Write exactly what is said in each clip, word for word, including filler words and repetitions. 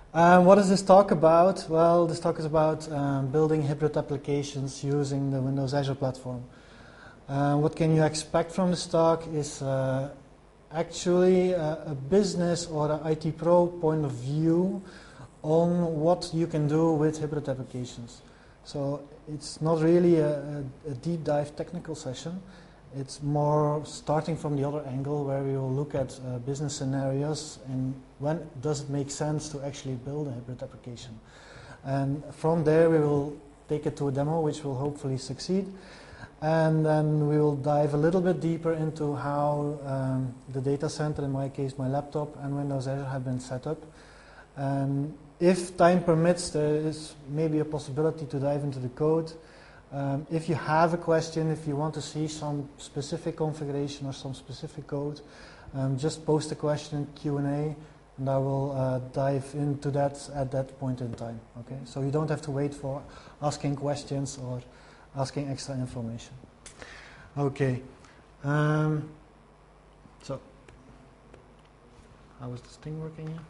Um, what is this talk about? Well, this talk is about um, building hybrid applications using the Windows Azure platform. Uh, what can you expect from this talk is uh, actually a, a business or an I T pro point of view on what you can do with hybrid applications. So it's not really a, a, a deep dive technical session. It's more starting from the other angle where we will look at uh, business scenarios and when does it make sense to actually build a hybrid application. And from there we will take it to a demo which will hopefully succeed. And then we will dive a little bit deeper into how um, the data center, in my case my laptop, and Windows Azure have been set up. And if time permits, there is maybe a possibility to dive into the code. Um, if you have a question, if you want to see some specific configuration or some specific code, um, just post a question in Q and A, and I will uh, dive into that at that point in time. Okay, so you don't have to wait for asking questions or asking extra information. Okay, um, so how is this thing working here?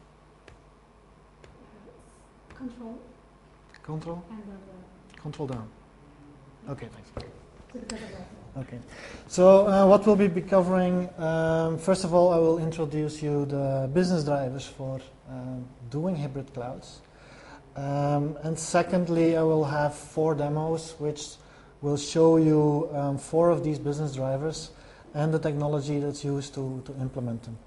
Control. Control? And uh, Control down. Okay, thanks. to Okay, so uh, what we'll be covering, um, first of all I will introduce you the business drivers for um, doing hybrid clouds. Um, and secondly I will have four demos which will show you um, four of these business drivers and the technology that's used to, to implement them.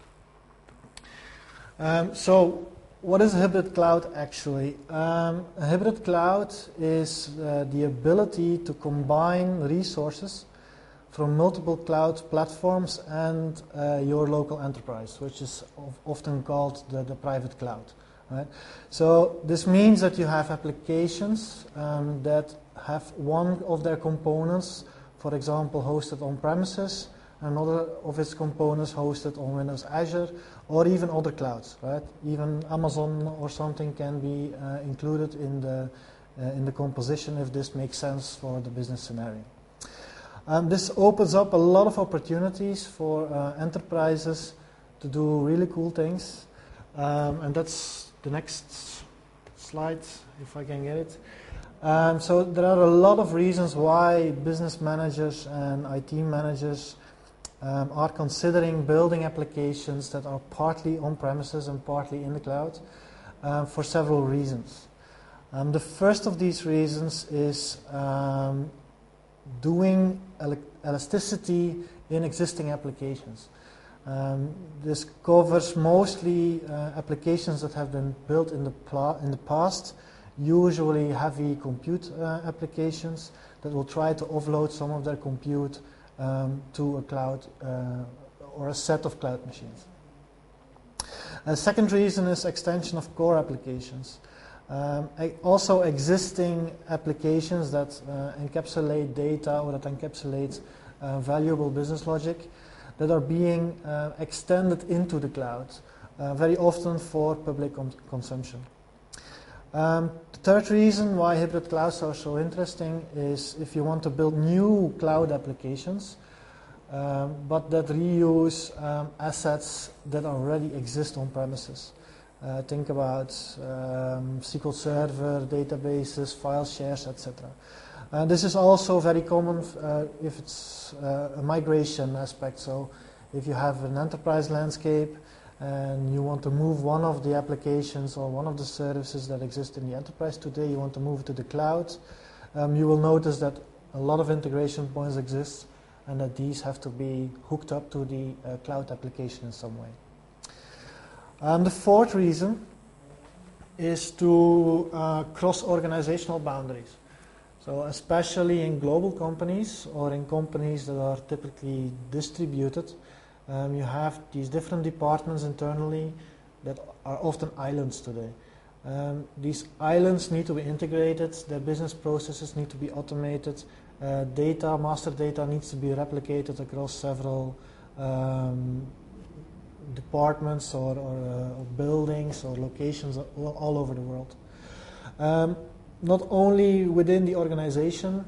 Um, so what is a hybrid cloud actually? Um, a hybrid cloud is uh, the ability to combine resources from multiple cloud platforms and uh, your local enterprise, which is often called the, the private cloud. Right? So this means that you have applications um, that have one of their components, for example, hosted on premises, another of its components hosted on Windows Azure, or even other clouds. Right? Even Amazon or something can be uh, included in the uh, in the composition if this makes sense for the business scenario. Um, this opens up a lot of opportunities for uh, enterprises to do really cool things, um, and that's the next slide, if I can get it. Um, so there are a lot of reasons why business managers and I T managers um, are considering building applications that are partly on-premises and partly in the cloud um, for several reasons. Um, the first of these reasons is um, doing el elasticity in existing applications. Um, this covers mostly uh, applications that have been built in the, pla in the past, usually heavy compute uh, applications that will try to offload some of their compute um, to a cloud uh, or a set of cloud machines. A second reason is extension of core applications. Um, also existing applications that uh, encapsulate data or that encapsulate uh, valuable business logic that are being uh, extended into the cloud, uh, very often for public consumption. Um, the third reason why hybrid clouds are so interesting is if you want to build new cloud applications, um, but that reuse um, assets that already exist on premises. Uh, think about um, S Q L Server, databases, file shares, et cetera. Uh, this is also very common uh, if it's uh, a migration aspect. So if you have an enterprise landscape and you want to move one of the applications or one of the services that exist in the enterprise today, you want to move it to the cloud, um, you will notice that a lot of integration points exist and that these have to be hooked up to the uh, cloud application in some way. Um, the fourth reason is to uh, cross organizational boundaries. So especially in global companies or in companies that are typically distributed, um, you have these different departments internally that are often islands today. Um, these islands need to be integrated, their business processes need to be automated, uh, data, master data needs to be replicated across several um, departments or, or, uh, or buildings or locations all, all over the world. Um, Not only within the organization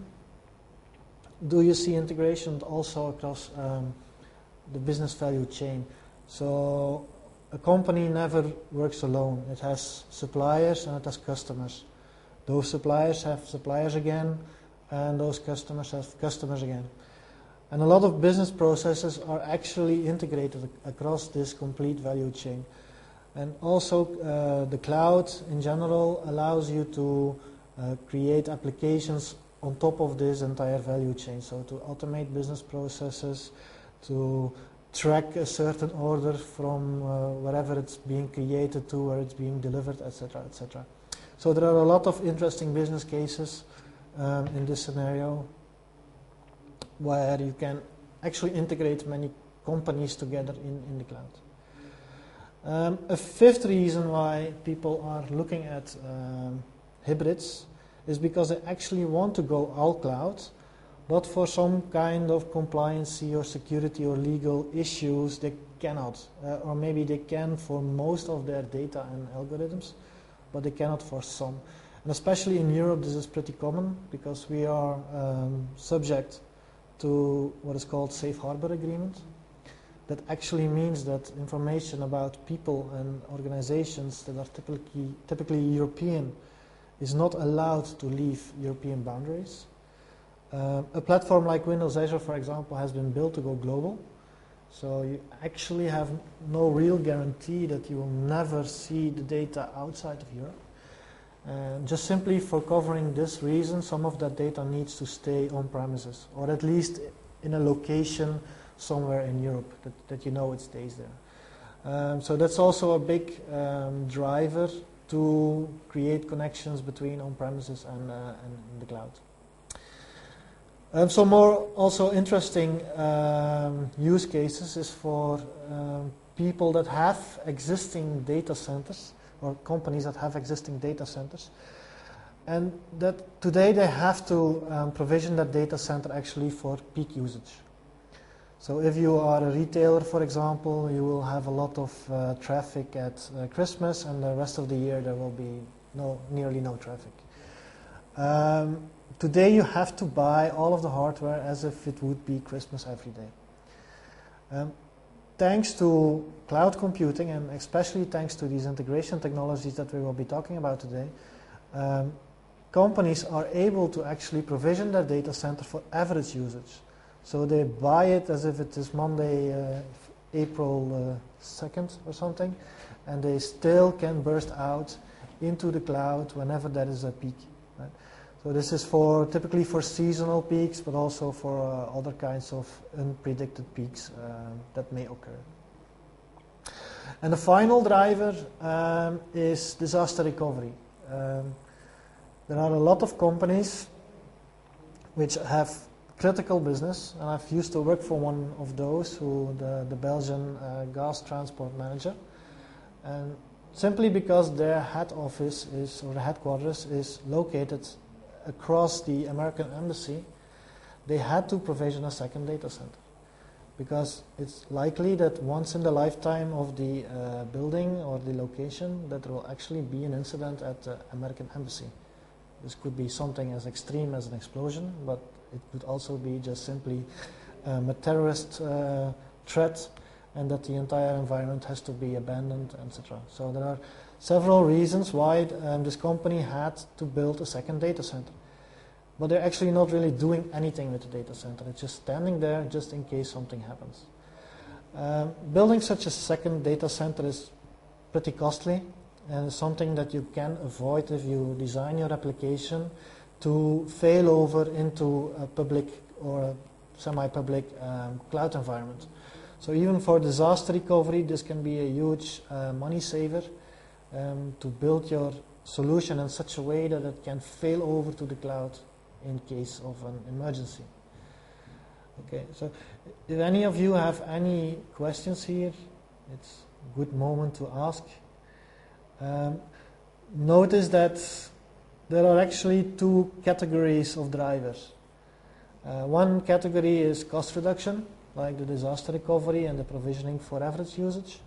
do you see integration, but also across um, the business value chain. So a company never works alone. It has suppliers and it has customers. Those suppliers have suppliers again, and those customers have customers again. And a lot of business processes are actually integrated ac- across this complete value chain. And also uh, the cloud in general allows you to uh, create applications on top of this entire value chain. So to automate business processes, to track a certain order from uh, wherever it's being created to where it's being delivered, et cetera, et cetera. So there are a lot of interesting business cases um, in this scenario where you can actually integrate many companies together in, in the cloud. Um, a fifth reason why people are looking at um, hybrids is because they actually want to go all cloud, but for some kind of compliancy or security or legal issues they cannot, uh, or maybe they can for most of their data and algorithms, but they cannot for some. And especially in Europe this is pretty common because we are um, subject to what is called safe harbor agreement. That actually means that information about people and organizations that are typically, typically European is not allowed to leave European boundaries. Uh, a platform like Windows Azure, for example, has been built to go global. So you actually have no real guarantee that you will never see the data outside of Europe. And just simply for covering this reason, some of that data needs to stay on premises, or at least in a location somewhere in Europe that, that you know it stays there. Um, so that's also a big um, driver to create connections between on-premises and, uh, and the cloud. Um, some more also interesting um, use cases is for um, people that have existing data centers or companies that have existing data centers, and that today they have to um, provision that data center actually for peak usage. So if you are a retailer, for example, you will have a lot of uh, traffic at uh, Christmas, and the rest of the year there will be no, nearly no traffic. Um, today you have to buy all of the hardware as if it would be Christmas every day. Um, thanks to cloud computing, and especially thanks to these integration technologies that we will be talking about today, um, companies are able to actually provision their data center for average usage. So they buy it as if it is Monday, uh, April uh, second or something, and they still can burst out into the cloud whenever there is a peak. Right? So this is for typically for seasonal peaks, but also for uh, other kinds of unpredicted peaks uh, that may occur. And the final driver um, is disaster recovery. Um, there are a lot of companies which have critical business, and I've used to work for one of those, who the, the Belgian uh, gas transport manager, and simply because their head office is, or the headquarters is located across the American embassy, they had to provision a second data center, because it's likely that once in the lifetime of the uh, building or the location that there will actually be an incident at the American embassy. This could be something as extreme as an explosion, but it could also be just simply um, a terrorist uh, threat, and that the entire environment has to be abandoned, et cetera. So there are several reasons why um, this company had to build a second data center. But they're actually not really doing anything with the data center. It's just standing there just in case something happens. Um, building such a second data center is pretty costly, and something that you can avoid if you design your application to fail over into a public or a semi-public um, cloud environment. So even for disaster recovery, this can be a huge uh, money saver um, to build your solution in such a way that it can fail over to the cloud in case of an emergency. Okay, so if any of you have any questions here, it's a good moment to ask. Um, notice that there are actually two categories of drivers. Uh, one category is cost reduction, like the disaster recovery and the provisioning for average usage.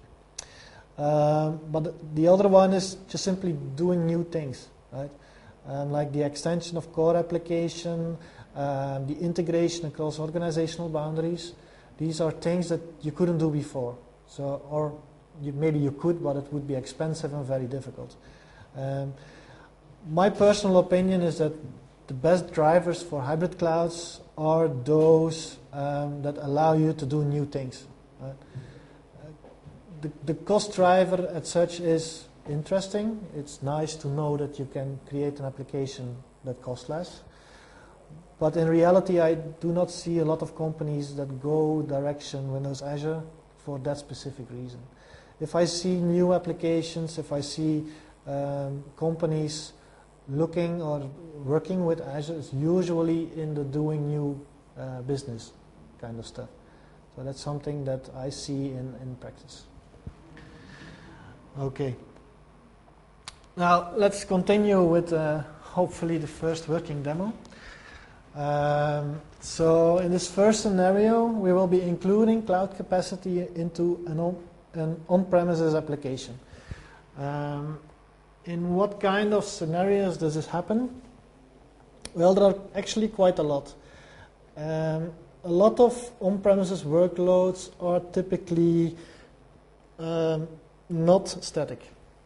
Um, but the other one is just simply doing new things, right? Um, like the extension of core application, um, the integration across organizational boundaries. These are things that you couldn't do before. So, or you, maybe you could, but it would be expensive and very difficult. Um, my personal opinion is that the best drivers for hybrid clouds are those um, that allow you to do new things. Right? Uh, the, the cost driver as such is interesting. It's nice to know that you can create an application that costs less. But in reality, I do not see a lot of companies that go direction Windows Azure for that specific reason. If I see new applications, if I see um, companies looking or working with Azure, it's usually in the doing new uh, business kind of stuff. So that's something that I see in, in practice. Okay. Now let's continue with uh, hopefully the first working demo. Um, so in this first scenario, we will be including cloud capacity into an, on, an on-premises application. Um, in what kind of scenarios does this happen? Well, there are actually quite a lot. Um, a lot of on-premises workloads are typically um, not static.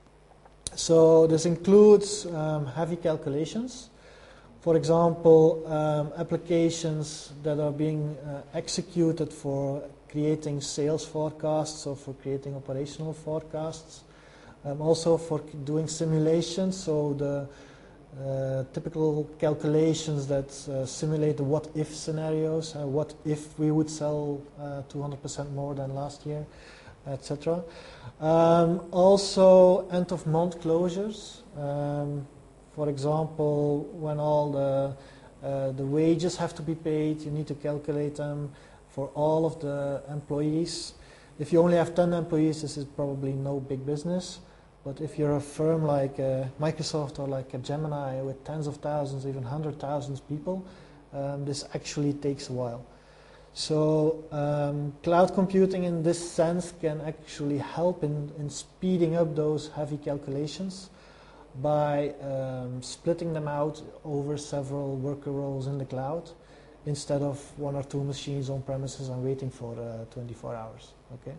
So this includes um, heavy calculations. For example, um, applications that are being uh, executed for creating sales forecasts or for creating operational forecasts. Um, also for doing simulations, so the uh, typical calculations that uh, simulate the what-if scenarios. Uh, what if we would sell uh, two hundred percent more than last year, et cetera. Um, also, end-of-month closures. Um, For example, when all the, uh, the wages have to be paid, you need to calculate them for all of the employees. If you only have ten employees, this is probably no big business. But if you're a firm like uh, Microsoft or like a Gemini with tens of thousands, even hundred thousands people, um, this actually takes a while. So um, cloud computing in this sense can actually help in, in speeding up those heavy calculations by um, splitting them out over several worker roles in the cloud instead of one or two machines on premises and waiting for uh, twenty-four hours. Okay.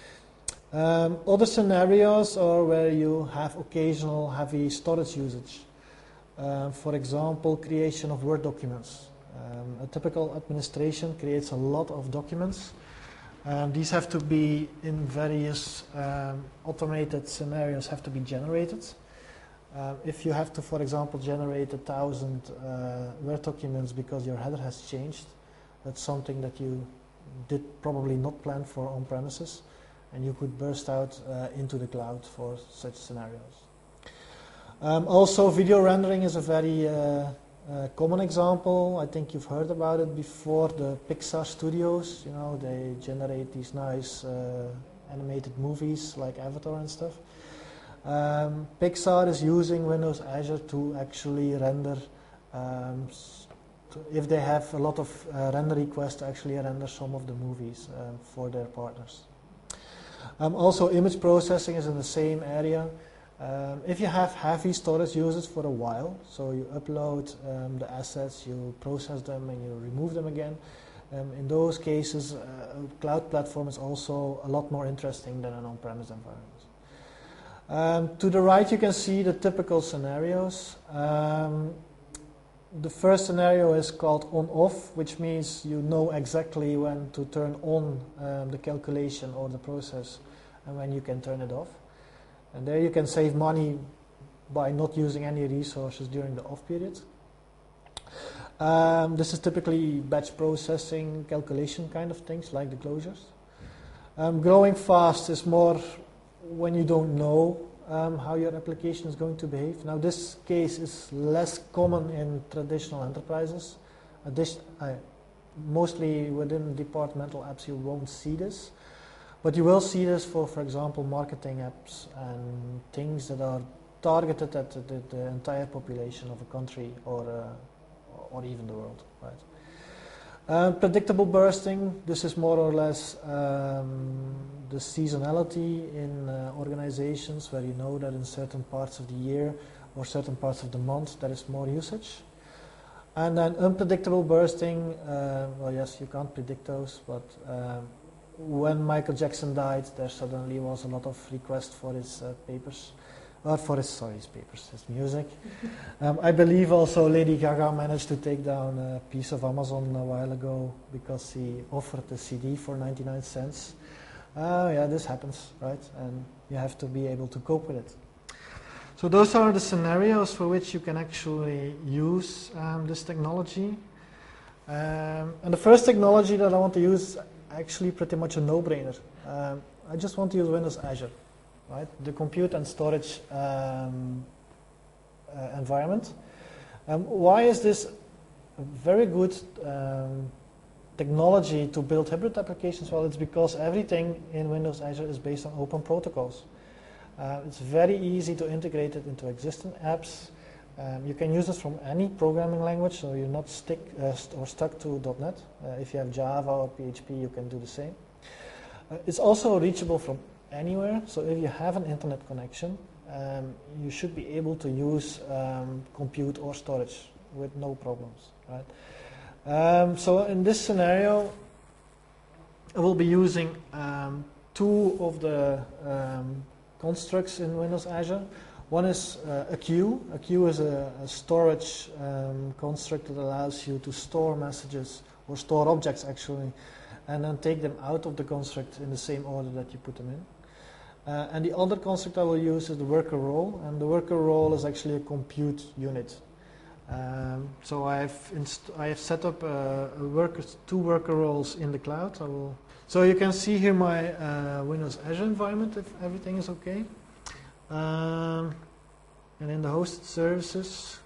Um, other scenarios are where you have occasional heavy storage usage. Uh, for example, creation of Word documents. Um, a typical administration creates a lot of documents. Um, these have to be in various um, automated scenarios have to be generated. Uh, if you have to, for example, generate a thousand uh, Word documents because your header has changed, that's something that you did probably not plan for on premises, and you could burst out uh, into the cloud for such scenarios. Um, also, video rendering is a very uh, uh, common example. I think you've heard about it before. The Pixar studios, you know, they generate these nice uh, animated movies like Avatar and stuff. Um, Pixar is using Windows Azure to actually render, um, to, if they have a lot of uh, render requests, to actually render some of the movies um, for their partners. Um, also, image processing is in the same area. Um, if you have heavy storage usage for a while, so you upload um, the assets, you process them, and you remove them again, um, in those cases, uh, a cloud platform is also a lot more interesting than an on-premise environment. Um, to the right you can see the typical scenarios. Um, the first scenario is called on-off, which means you know exactly when to turn on um, the calculation or the process and when you can turn it off. And there you can save money by not using any resources during the off period. Um, this is typically batch processing, calculation kind of things like the closures. Um, growing fast is more when you don't know um, how your application is going to behave. Now this case is less common in traditional enterprises. Addition, uh, mostly within departmental apps you won't see this, but you will see this for, for example, marketing apps and things that are targeted at the, the, the entire population of a country or, uh, or even the world. Right? Uh, predictable bursting, this is more or less um, the seasonality in uh, organizations where you know that in certain parts of the year or certain parts of the month there is more usage. And then unpredictable bursting, uh, well yes, you can't predict those, but um, when Michael Jackson died, there suddenly was a lot of requests for his uh, papers, or for his, sorry, his papers, his music. um, I believe also Lady Gaga managed to take down a piece of Amazon a while ago because he offered a C D for ninety-nine cents. Uh, yeah, this happens, right? And you have to be able to cope with it. So those are the scenarios for which you can actually use um, this technology. Um, and the first technology that I want to use is actually pretty much a no-brainer. Um, I just want to use Windows Azure, right? The compute and storage um, uh, environment. Um, why is this a very good um, technology to build hybrid applications? Well, it's because everything in Windows Azure is based on open protocols. Uh, it's very easy to integrate it into existing apps. Um, you can use this from any programming language, so you're not stick uh, st or stuck to dot net. Uh, if you have Java or P H P, you can do the same. Uh, it's also reachable from anywhere, so if you have an internet connection, um, you should be able to use um, compute or storage with no problems, right? Um, so in this scenario, I will be using um, two of the um, constructs in Windows Azure. One is uh, a queue. A queue is a, a storage um, construct that allows you to store messages or store objects actually, and then take them out of the construct in the same order that you put them in. Uh, and the other construct I will use is the worker role, and the worker role is actually a compute unit. Um, so I have I have set up uh, a worker, two worker roles in the cloud. I will. So you can see here my uh, Windows Azure environment if everything is okay. Um, and in the hosted services,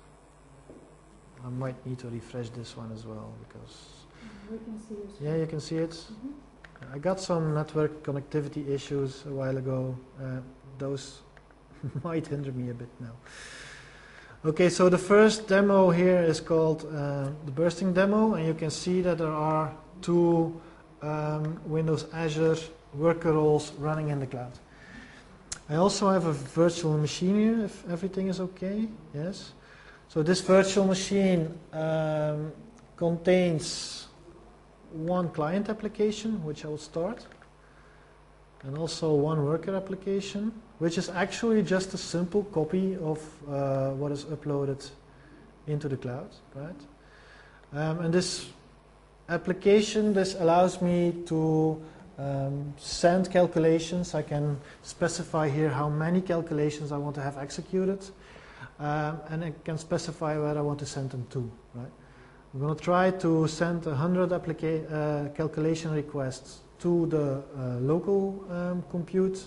I might need to refresh this one as well because. We can see your screen. Yeah, you can see it. Mm-hmm. I got some network connectivity issues a while ago. Uh, those might hinder me a bit now. Okay, so the first demo here is called uh, the bursting demo, and you can see that there are two um, Windows Azure worker roles running in the cloud. I also have a virtual machine here, if everything is okay. Yes. So this virtual machine um, contains one client application, which I will start, and also one worker application, which is actually just a simple copy of uh, what is uploaded into the cloud, right? Um, and this application, this allows me to um, send calculations. I can specify here how many calculations I want to have executed, um, and I can specify where I want to send them to, right? I'm going to try to send one hundred applica uh, calculation requests to the uh, local um, compute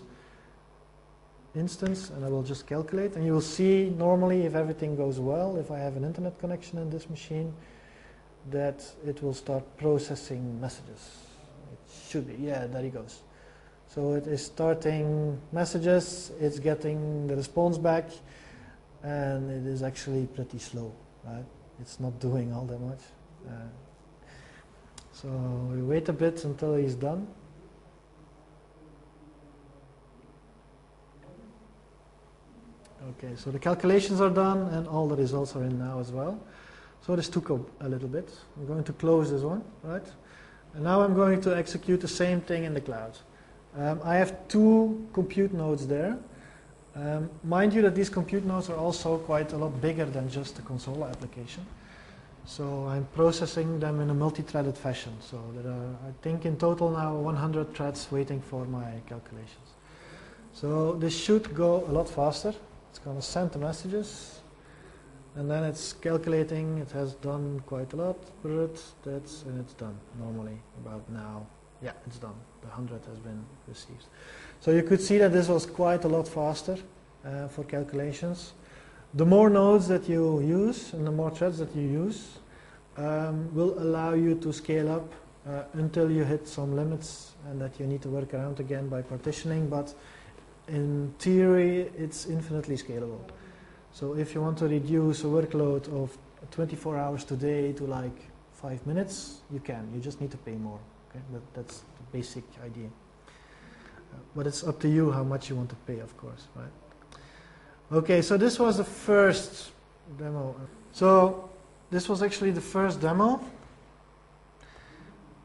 instance, and I will just calculate. And you will see normally, if everything goes well, if I have an internet connection in this machine, that it will start processing messages. It should be, yeah, there it goes. So it is starting messages, it's getting the response back, and it is actually pretty slow, right? It's not doing all that much. Uh, so we wait a bit until he's done. Okay, so the calculations are done and all the results are in now as well. So this took a, a little bit. I'm going to close this one, right? And now I'm going to execute the same thing in the cloud. Um, I have two compute nodes there. Um, mind you that these compute nodes are also quite a lot bigger than just the console application. So I'm processing them in a multi-threaded fashion. So there are, I think in total now, one hundred threads waiting for my calculations. So this should go a lot faster. It's going to send the messages, and then it's calculating. It has done quite a lot, but that's, and it's done normally about now. Yeah, it's done. The one hundred has been received. So you could see that this was quite a lot faster uh, for calculations. The more nodes that you use and the more threads that you use um, will allow you to scale up uh, until you hit some limits and that you need to work around again by partitioning. But in theory, it's infinitely scalable. So if you want to reduce a workload of twenty-four hours today to like five minutes, you can. You just need to pay more. Okay? That, that's the basic idea. Uh, but it's up to you how much you want to pay, of course, right? Okay, so this was the first demo. So this was actually the first demo.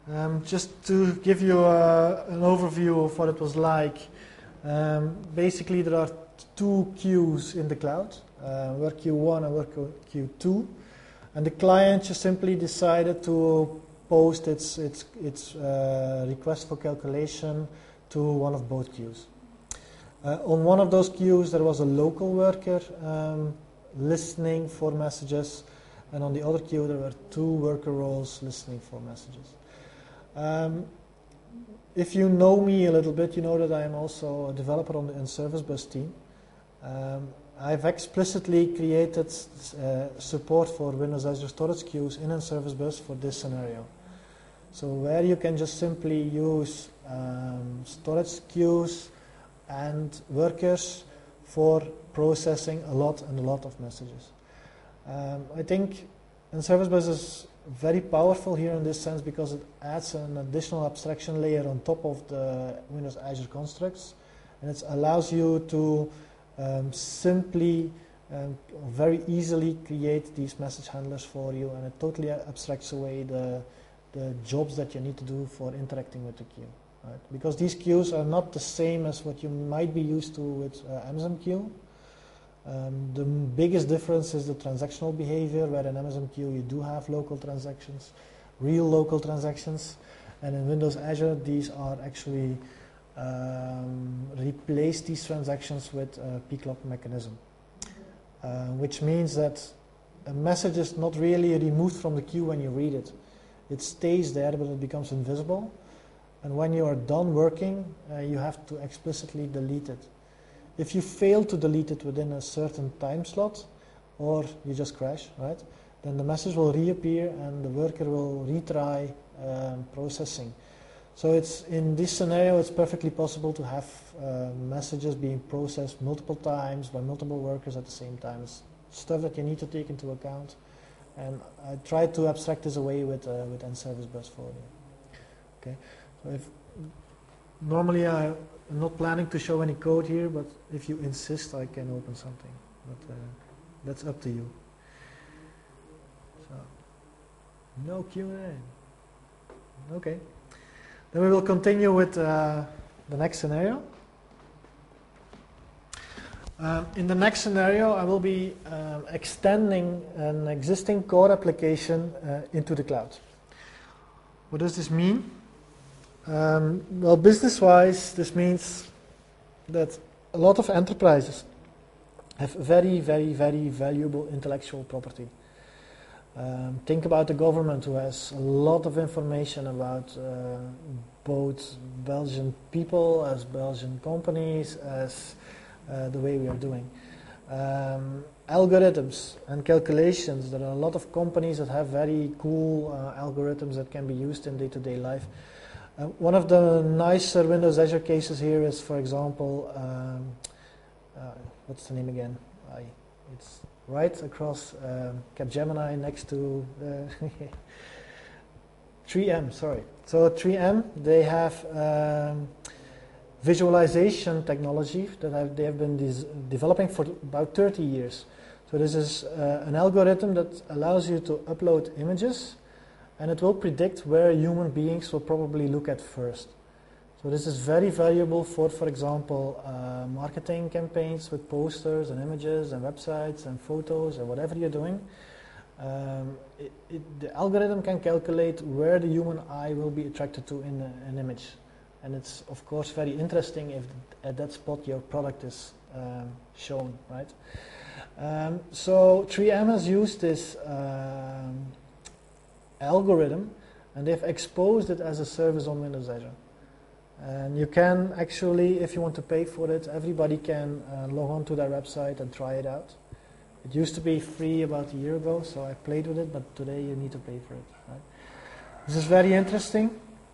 Um, just to give you uh, an overview of what it was like, um, basically there are two queues in the cloud, uh, Work Queue one and Work Queue two, and the client just simply decided to post its, its, its uh, request for calculation to one of both queues. Uh, on one of those queues there was a local worker um, listening for messages, and on the other queue there were two worker roles listening for messages. Um, if you know me a little bit, you know that I am also a developer on the in Service Bus team. Um, I've explicitly created uh, support for Windows Azure storage queues in in Service Bus for this scenario. So where you can just simply use um, storage queues and workers for processing a lot and a lot of messages. Um, I think in Service Bus is very powerful here in this sense because it adds an additional abstraction layer on top of the Windows Azure constructs, and it allows you to um, simply um, very easily create these message handlers for you, and it totally abstracts away the, the jobs that you need to do for interacting with the queue. Right? Because these queues are not the same as what you might be used to with uh, Amazon Queue. Um, the biggest difference is the transactional behavior, where in Amazon Queue you do have local transactions, real local transactions, and in Windows Azure these are actually um, replace these transactions with a P clock mechanism, uh, which means that a message is not really removed from the queue when you read it. It stays there, but it becomes invisible, and when you are done working, uh, you have to explicitly delete it. If you fail to delete it within a certain time slot, or you just crash, right, then the message will reappear and the worker will retry um, processing. So it's in this scenario, it's perfectly possible to have uh, messages being processed multiple times by multiple workers at the same time. It's stuff that you need to take into account, and I try to abstract this away with uh, with in Service Bus for you. Okay, so if normally I. I'm not planning to show any code here, but if you insist, I can open something. But uh, that's up to you. So, no Q and A. Okay. Then we will continue with uh, the next scenario. Um, in the next scenario, I will be um, extending an existing core application uh, into the cloud. What does this mean? Um, well, business-wise, this means that a lot of enterprises have very, very, very valuable intellectual property. Um, think about the government, who has a lot of information about uh, both Belgian people as Belgian companies, as uh, the way we are doing. Um, algorithms and calculations, there are a lot of companies that have very cool uh, algorithms that can be used in day-to-day life. Uh, one of the nicer Windows Azure cases here is, for example, um, uh, what's the name again? I, it's right across um, Capgemini next to uh, three M, sorry. So three M, they have um, visualization technology that have, they have been developing for about thirty years. So this is uh, an algorithm that allows you to upload images, and it will predict where human beings will probably look at first. So this is very valuable for, for example, uh, marketing campaigns with posters and images and websites and photos and whatever you're doing. Um, it, it, the algorithm can calculate where the human eye will be attracted to in a, an image. And it's, of course, very interesting if at that spot your product is um, shown, right? Um, so three M has used this um, algorithm, and they've exposed it as a service on Windows Azure. And you can actually, if you want to pay for it, everybody can uh, log on to their website and try it out. It used to be free about a year ago, so I played with it, but today you need to pay for it. Right? This is very interesting.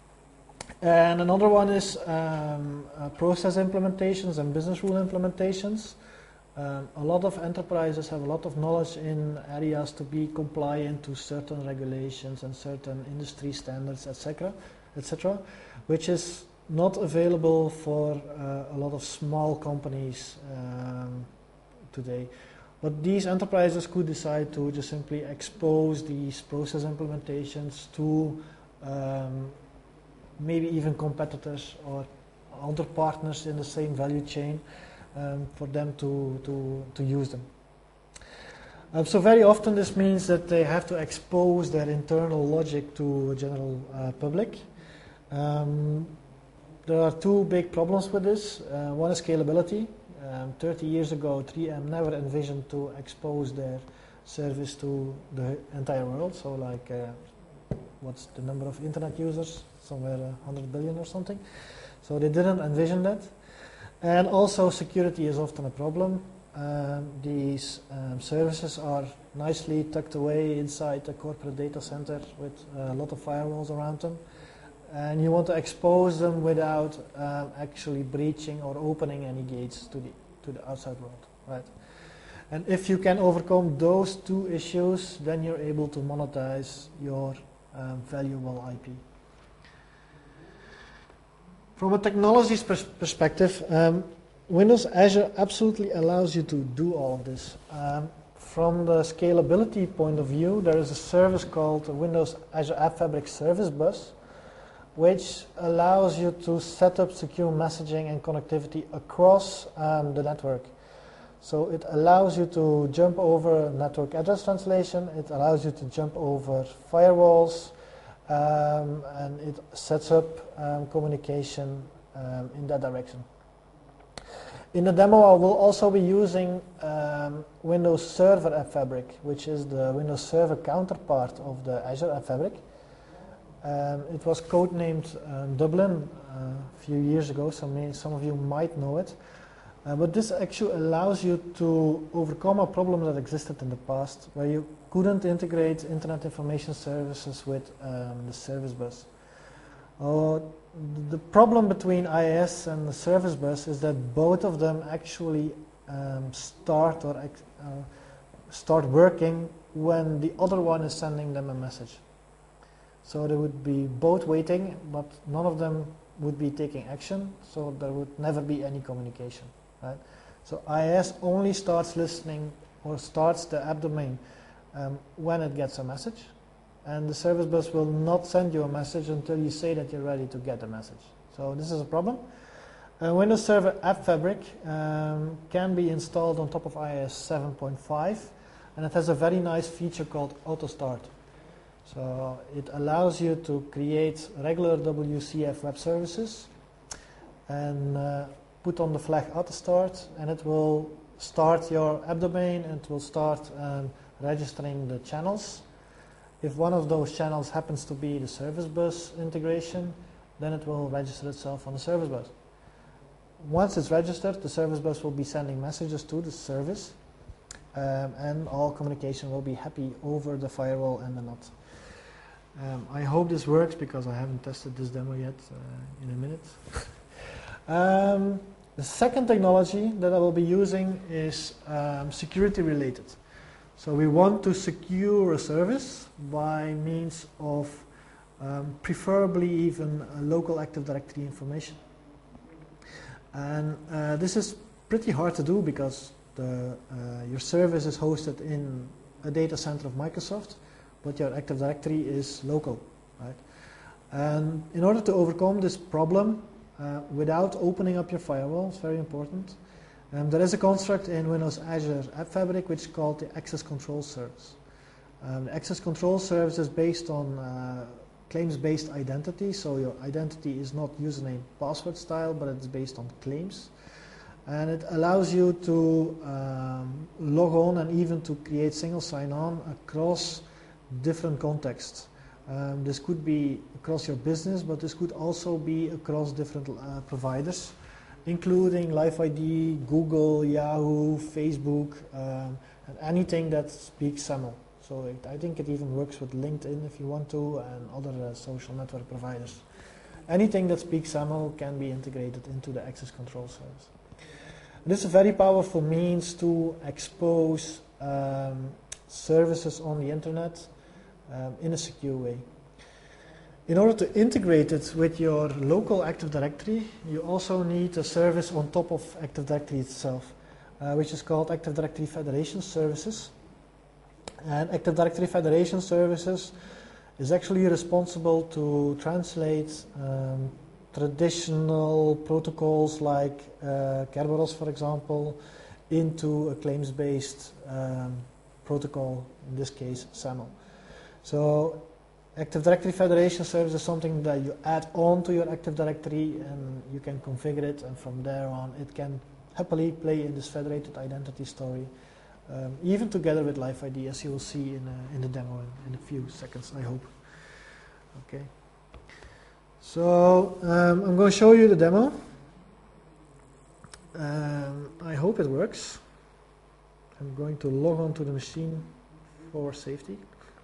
And another one is um, uh, process implementations and business rule implementations. Um, a lot of enterprises have a lot of knowledge in areas to be compliant to certain regulations and certain industry standards, et cetera, et cetera, which is not available for uh, a lot of small companies um, today. But these enterprises could decide to just simply expose these process implementations to um, maybe even competitors or other partners in the same value chain um, for them to, to, to use them. Um, so very often this means that they have to expose their internal logic to a general uh, public. Um, there are two big problems with this. Uh, one is scalability. Um, thirty years ago, three M never envisioned to expose their service to the entire world. So like, uh, what's the number of internet users? Somewhere uh, one hundred billion or something. So they didn't envision that. And also security is often a problem. Um, these um, services are nicely tucked away inside a corporate data center with a lot of firewalls around them. And you want to expose them without um, actually breaching or opening any gates to the, to the outside world, right? And if you can overcome those two issues, then you're able to monetize your um, valuable I P. From a technologies pers perspective, um, Windows Azure absolutely allows you to do all of this. Um, from the scalability point of view, there is a service called Windows Azure App Fabric Service Bus, which allows you to set up secure messaging and connectivity across um, the network. So it allows you to jump over network address translation, it allows you to jump over firewalls, um, and it sets up um, communication um, in that direction. In the demo, I will also be using um, Windows Server App Fabric, which is the Windows Server counterpart of the Azure App Fabric. Um, it was codenamed um, Dublin uh, a few years ago, so may, some of you might know it. Uh, but this actually allows you to overcome a problem that existed in the past, where you couldn't integrate Internet Information Services with um, the service bus. Uh, the problem between I I S and the service bus is that both of them actually um, start or uh, start working when the other one is sending them a message. So they would be both waiting, but none of them would be taking action, so there would never be any communication, right? So I I S only starts listening or starts the app domain um, when it gets a message. And the service bus will not send you a message until you say that you're ready to get a message. So this is a problem. Uh, Windows Server App Fabric um, can be installed on top of I I S seven point five, and it has a very nice feature called Auto Start. So it allows you to create regular W C F web services and uh, put on the flag Auto Start, and it will start your app domain and it will start um, registering the channels. If one of those channels happens to be the service bus integration, then it will register itself on the service bus. Once it's registered, the service bus will be sending messages to the service, um, and all communication will be happy over the firewall and the N O T. Um, I hope this works because I haven't tested this demo yet uh, in a minute. um, the second technology that I will be using is um, security related. So we want to secure a service by means of um, preferably even a local Active Directory information. And uh, this is pretty hard to do because the, uh, your service is hosted in a data center of Microsoft, but your Active Directory is local, right? And in order to overcome this problem uh, without opening up your firewall, it's very important. Um, there is a construct in Windows Azure App Fabric which is called the Access Control Service. Um, the Access Control Service is based on uh, claims-based identity, so your identity is not username password style, but it's based on claims. And it allows you to um, log on and even to create single sign-on across different contexts. Um, this could be across your business, but this could also be across different uh, providers, including LifeID, Google, Yahoo, Facebook, um, and anything that speaks SAML. So it, I think it even works with LinkedIn if you want to, and other uh, social network providers. Anything that speaks SAML can be integrated into the Access Control Service. This is a very powerful means to expose um, services on the internet um, in a secure way. In order to integrate it with your local Active Directory, you also need a service on top of Active Directory itself, uh, which is called Active Directory Federation Services. And Active Directory Federation Services is actually responsible to translate um, traditional protocols like uh, Kerberos, for example, into a claims-based um, protocol, in this case SAML. So Active Directory Federation Service is something that you add on to your Active Directory, and you can configure it, and from there on it can happily play in this federated identity story, um, even together with LifeID, as you will see in, uh, in the demo in, in a few seconds, I hope. Okay. So um, I'm going to show you the demo. Um, I hope it works. I'm going to log on to the machine for safety.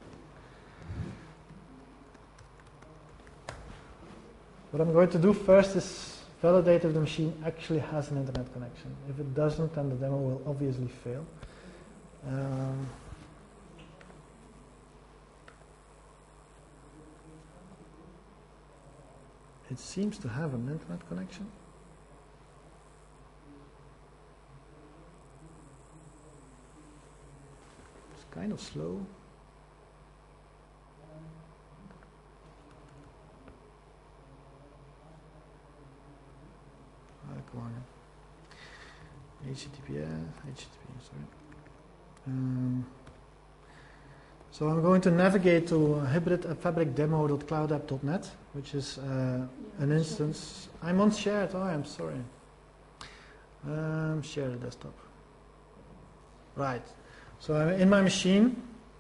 What I'm going to do first is validate if the machine actually has an internet connection. If it doesn't, then the demo will obviously fail. Um, it seems to have an internet connection. It's kind of slow. H T T P S, H T T P, sorry. Um, so I'm going to navigate to hybrid fabric demo dot cloud app dot net, which is uh, yeah, an instance. I'm on shared. Oh, I'm sorry. Um, share the desktop. Right. So I'm in my machine.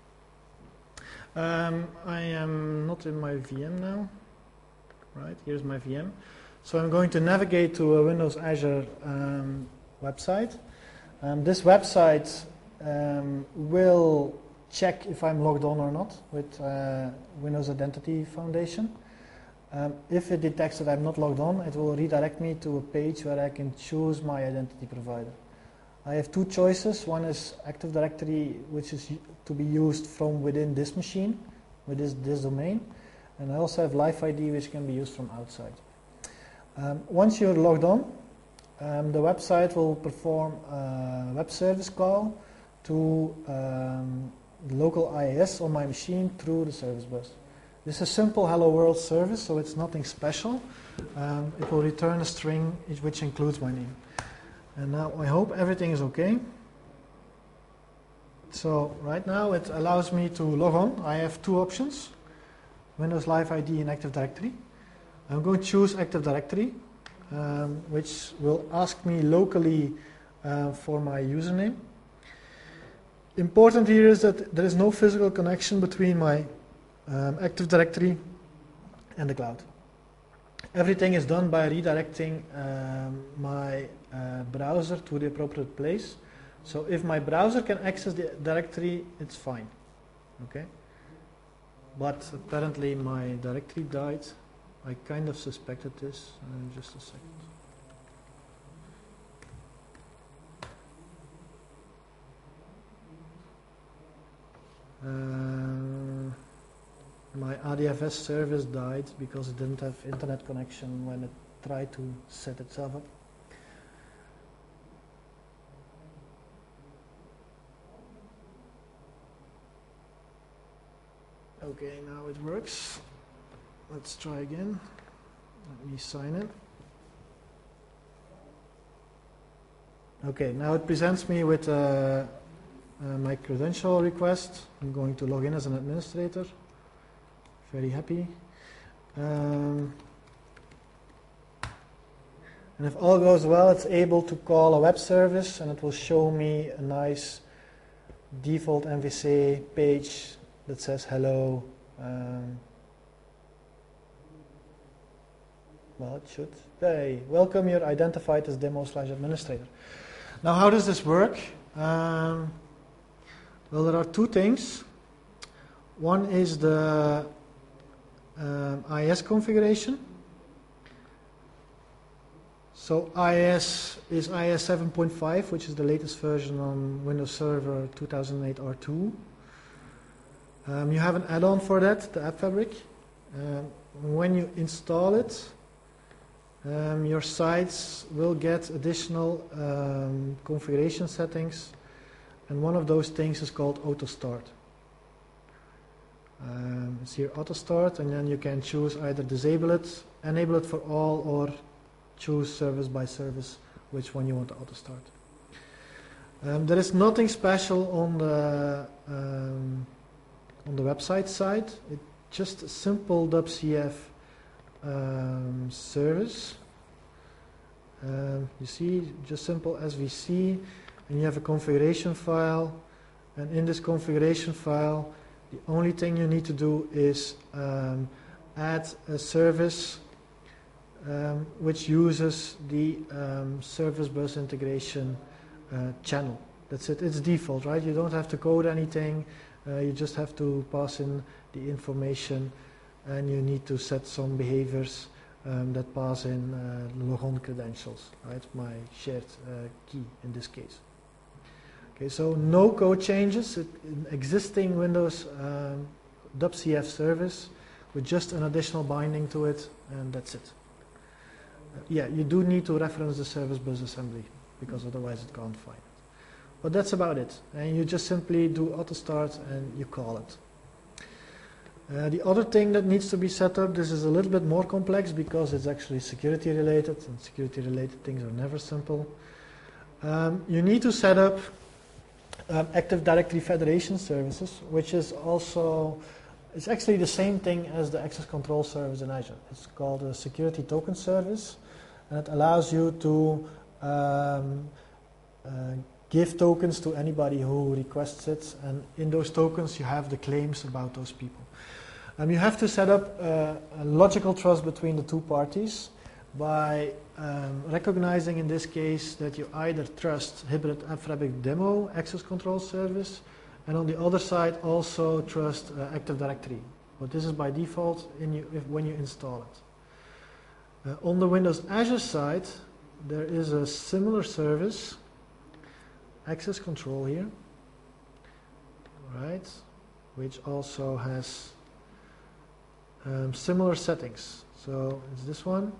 Um, I am not in my V M now. Right. Here's my V M. So I'm going to navigate to a Windows Azure um, website. Um, this website um, will check if I'm logged on or not with uh, Windows Identity Foundation. Um, if it detects that I'm not logged on, it will redirect me to a page where I can choose my identity provider. I have two choices. One is Active Directory, which is to be used from within this machine, with this, this domain. And I also have LifeID, which can be used from outside. Um, once you're logged on, um, the website will perform a web service call to um, the local I A S on my machine through the service bus. This is a simple Hello World service, so it's nothing special. Um, it will return a string which includes my name. And now I hope everything is okay. So right now it allows me to log on. I have two options, Windows Live I D and Active Directory. I'm going to choose Active Directory, um, which will ask me locally uh, for my username. Important here is that there is no physical connection between my um, Active Directory and the cloud. Everything is done by redirecting um, my uh, browser to the appropriate place. So if my browser can access the directory, it's fine. Okay? But apparently my directory died. I kind of suspected this. Uh, just a second. Uh, my R D F S service died because it didn't have internet connection when it tried to set itself up. Okay, now it works. Let's try again. Let me sign in. Okay, now it presents me with uh, uh, my credential request. I'm going to log in as an administrator. Very happy. Um, and if all goes well, it's able to call a web service, and it will show me a nice default M V C page that says hello. Um, well, it should. Hey, welcome, you're identified as demo slash administrator. Now, how does this work? Um, well, there are two things. One is the um, I A S configuration. So I A S is I A S seven point five, which is the latest version on Windows Server two thousand eight R two. Um, you have an add-on for that, the App Fabric. Um, when you install it, um, your sites will get additional um, configuration settings, and one of those things is called Auto Start. Um, it's here auto start, and then you can choose either disable it, enable it for all, or choose service by service which one you want to auto start. Um, there is nothing special on the um, on the website side. It's just a simple .cf um, service. Um, you see, just simple S V C, and you have a configuration file, and in this configuration file the only thing you need to do is um, add a service um, which uses the um, service bus integration uh, channel. That's it. It's default, right? You don't have to code anything. Uh, you just have to pass in the information, and you need to set some behaviors um, that pass in uh, logon credentials, right? My shared uh, key in this case. Okay, so no code changes. It, an existing Windows um, .cf service with just an additional binding to it, and that's it. Uh, yeah, you do need to reference the service bus assembly because otherwise it can't find it. But that's about it. And you just simply do auto start and you call it. Uh, the other thing that needs to be set up, this is a little bit more complex because it's actually security related, and security related things are never simple. Um, you need to set up um, Active Directory Federation services, which is also, it's actually the same thing as the access control service in Azure. It's called a security token service, and it allows you to um, uh, give tokens to anybody who requests it, and in those tokens you have the claims about those people. Um, you have to set up uh, a logical trust between the two parties by um, recognizing in this case that you either trust Hybrid App Fabric Demo access control service, and on the other side also trust uh, Active Directory. But this is by default in you, if, when you install it. Uh, on the Windows Azure side, there is a similar service, access control here, right, which also has um, similar settings. So it's this one.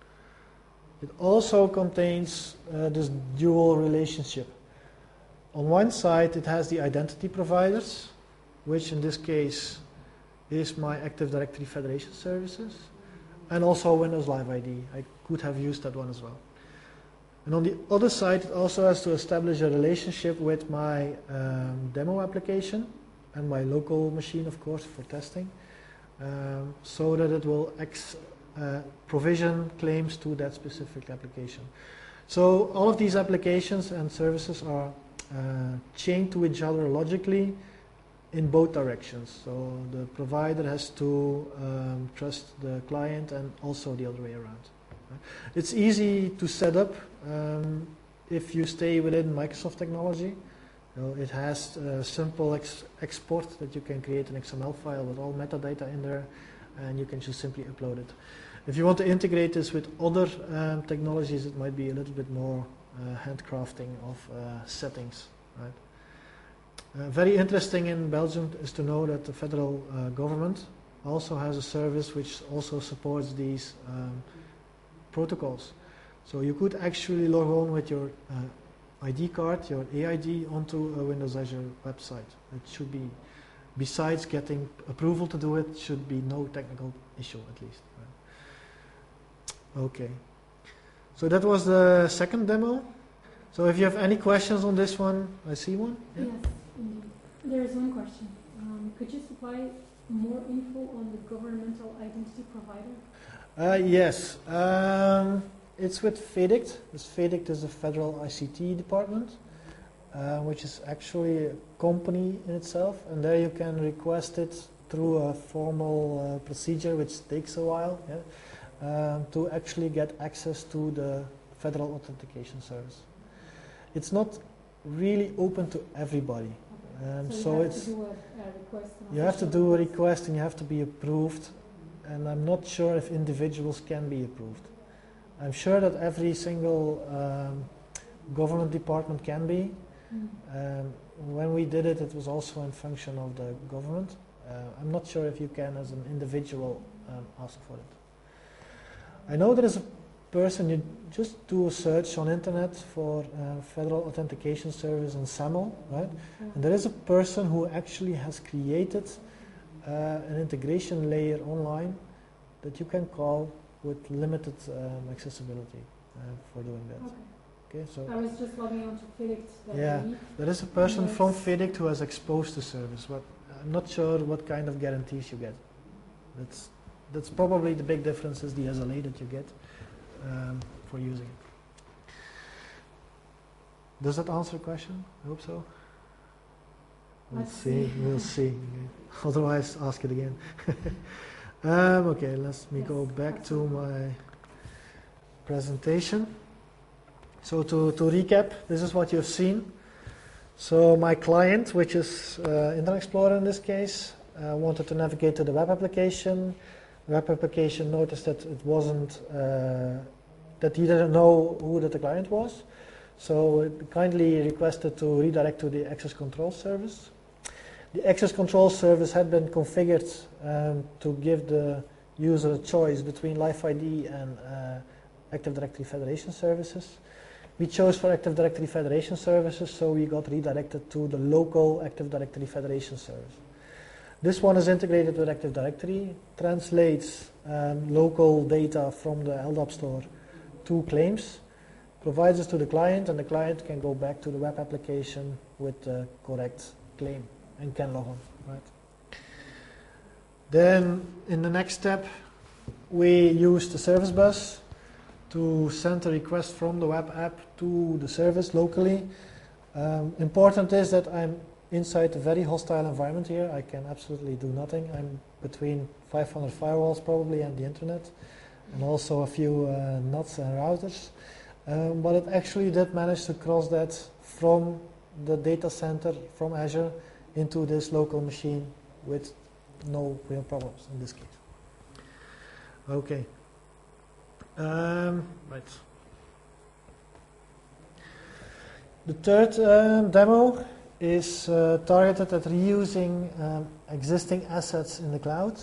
It also contains uh, this dual relationship. On one side it has the identity providers, which in this case is my Active Directory Federation services, and also Windows Live I D. I could have used that one as well. And on the other side, it also has to establish a relationship with my um, demo application and my local machine, of course, for testing, um, so that it will ex uh, provision claims to that specific application. So all of these applications and services are uh, chained to each other logically in both directions. So the provider has to um, trust the client and also the other way around. It's easy to set up um, if you stay within Microsoft technology. You know, it has a simple ex export that you can create an X M L file with all metadata in there, and you can just simply upload it. If you want to integrate this with other um, technologies, it might be a little bit more uh, handcrafting of uh, settings. Right? Uh, very interesting in Belgium is to know that the federal uh, government also has a service which also supports these um, protocols. So you could actually log on with your uh, I D card, your A I D, onto a Windows Azure website. It should be, besides getting approval to do it, should be no technical issue at least. Right? Okay. So that was the second demo. So if you have any questions on this one, I see one. Yeah? Yes, indeed. There is one question. Um, could you supply more info on the governmental identity provider? Uh, yes, um, it's with FEDICT. This FEDICT is a federal I C T department, uh, which is actually a company in itself, and there you can request it through a formal uh, procedure, which takes a while, yeah, um, to actually get access to the federal authentication service. It's not really open to everybody, um, so, so you have it's to do a, a request. you have to do a request and you have to be approved. And I'm not sure if individuals can be approved. I'm sure that every single um, government department can be. Mm. Um, when we did it, it was also in function of the government. Uh, I'm not sure if you can, as an individual, um, ask for it. I know there is a person, you just do a search on internet for uh, Federal Authentication Service in SAML, right? Yeah. And there is a person who actually has created uh, an integration layer online that you can call with limited um, accessibility uh, for doing that. Okay. Okay, so I was just logging on to Fedict. yeah, there is a person from Fedict who has exposed the service, but I'm not sure what kind of guarantees you get. That's that's probably the big difference is the S L A that you get um, for using it. Does that answer the question? I hope so. We'll Let's see. see. We'll see. Otherwise, ask it again. um, okay, let me Yes, go back to absolutely. my presentation. So to, to recap, this is what you've seen. So my client, which is uh, Internet Explorer in this case, uh, wanted to navigate to the web application. The web application noticed that it wasn't, uh, that he didn't know who that the client was. So it kindly requested to redirect to the access control service. The access control service had been configured um, to give the user a choice between Live I D and uh, Active Directory Federation services. We chose for Active Directory Federation services, so we got redirected to the local Active Directory Federation service. This one is integrated with Active Directory, translates um, local data from the L D A P store to claims, provides it to the client, and the client can go back to the web application with the correct claim and can log on. Right. Then, in the next step, we use the service bus to send a request from the web app to the service locally. Um, important is that I'm inside a very hostile environment here. I can absolutely do nothing. I'm between five hundred firewalls probably and the internet, and also a few uh, N A Ts and routers. Um, but it actually did manage to cross that from the data center, from Azure, into this local machine with no real problems in this case. Okay. Um, right. The third um, demo is uh, targeted at reusing um, existing assets in the cloud.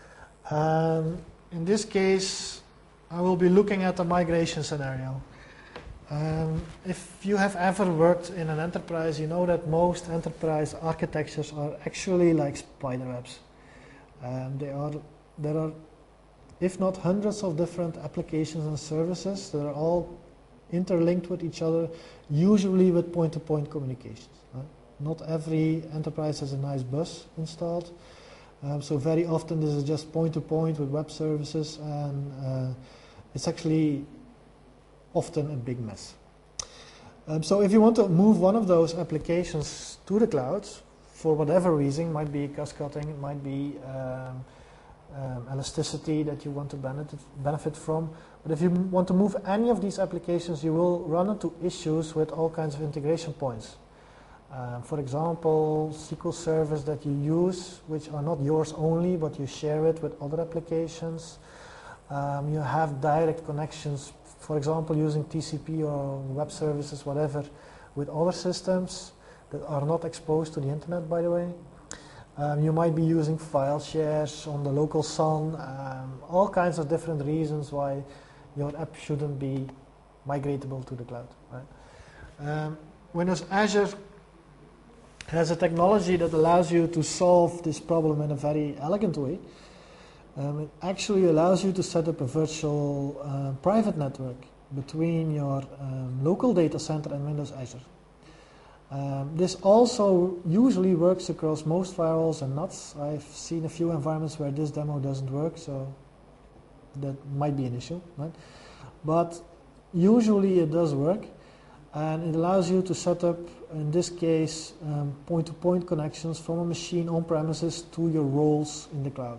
Um, in this case, I will be looking at a migration scenario. Um, if you have ever worked in an enterprise, you know that most enterprise architectures are actually like spider webs. Um, they are, there are, if not hundreds of different applications and services that are all interlinked with each other, usually with point-to-point communications. Right? Not every enterprise has a nice bus installed, um, so very often this is just point-to-point with web services, and uh, it's actually often a big mess. Um, so if you want to move one of those applications to the cloud, for whatever reason, might be cost cutting, it might be um, um, elasticity that you want to benefit, benefit from, but if you want to move any of these applications, you will run into issues with all kinds of integration points. Um, for example, S Q L servers that you use, which are not yours only, but you share it with other applications. Um, you have direct connections, for example, using T C P or web services, whatever, with other systems that are not exposed to the internet, by the way. Um, you might be using file shares on the local S O N, um, all kinds of different reasons why your app shouldn't be migratable to the cloud. Right? Um, Windows Azure has a technology that allows you to solve this problem in a very elegant way. Um, it actually allows you to set up a virtual uh, private network between your um, local data center and Windows Azure. Um, this also usually works across most firewalls and N A Ts. I've seen a few environments where this demo doesn't work, so that might be an issue, right? But usually it does work, and it allows you to set up, in this case, um, point-to-point connections from a machine on premises to your roles in the cloud.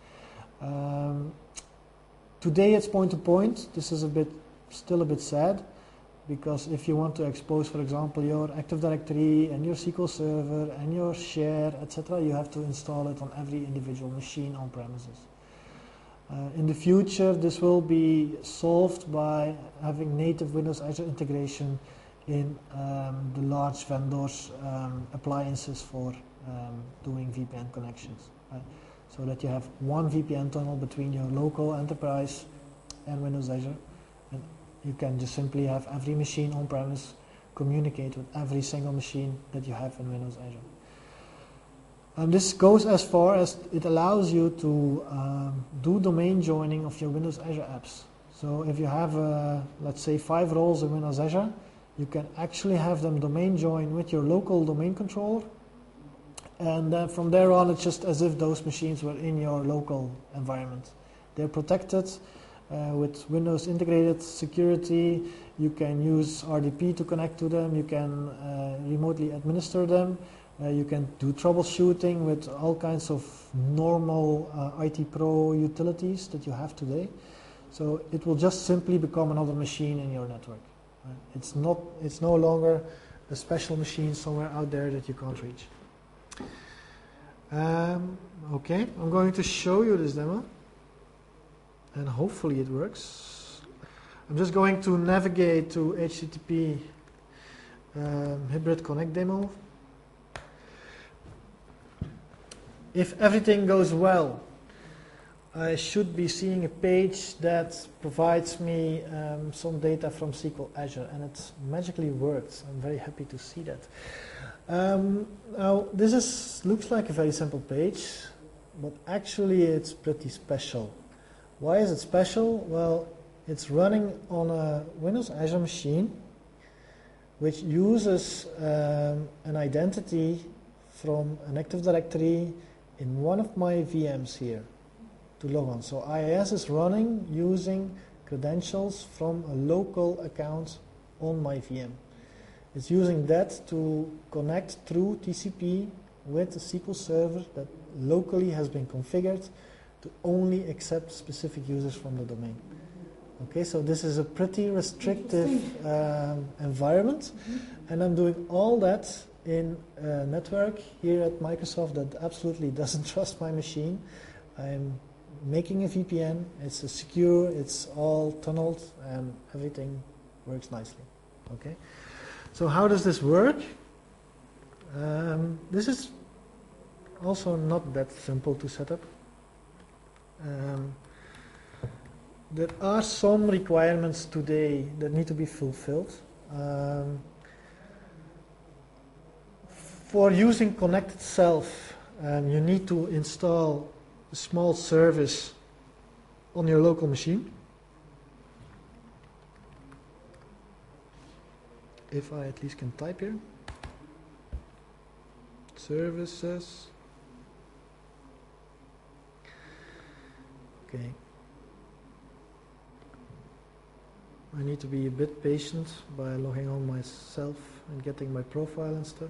Um, today it's point-to-point. This is a bit, still a bit sad, because if you want to expose, for example, your Active Directory and your S Q L Server and your share, et cetera, you have to install it on every individual machine on premises. Uh, in the future, this will be solved by having native Windows Azure integration in um, the large vendors' um, appliances for um, doing V P N connections. Right? So that you have one V P N tunnel between your local enterprise and Windows Azure, and you can just simply have every machine on-premise communicate with every single machine that you have in Windows Azure. Um, this goes as far as it allows you to um, do domain joining of your Windows Azure apps. So if you have, uh, let's say, five roles in Windows Azure, you can actually have them domain join with your local domain controller. And uh, from there on, it's just as if those machines were in your local environment. They're protected uh, with Windows integrated security. You can use R D P to connect to them. You can uh, remotely administer them. Uh, you can do troubleshooting with all kinds of normal uh, I T Pro utilities that you have today. So it will just simply become another machine in your network. Right? It's not. It's no longer a special machine somewhere out there that you can't reach. Um, okay, I'm going to show you this demo, and hopefully it works. I'm just going to navigate to H T T P um, Hybrid Connect demo. If everything goes well, I should be seeing a page that provides me um, some data from S Q L Azure, and it magically worked. I'm very happy to see that. Um, now, this is, looks like a very simple page, but actually it's pretty special. Why is it special? Well, it's running on a Windows Azure machine which uses um, an identity from an Active Directory in one of my V Ms here to log on. So I I S is running using credentials from a local account on my V M. It's using that to connect through T C P with a S Q L server that locally has been configured to only accept specific users from the domain. Okay, so this is a pretty restrictive um, environment, mm-hmm. and I'm doing all that in a network here at Microsoft that absolutely doesn't trust my machine. I'm making a V P N, it's a secure, it's all tunneled, and everything works nicely. Okay. So how does this work? Um, this is also not that simple to set up. Um, there are some requirements today that need to be fulfilled. Um, for using Connect itself, um, you need to install a small service on your local machine. If I at least can type here. Services. Okay. I need to be a bit patient by logging on myself and getting my profile and stuff.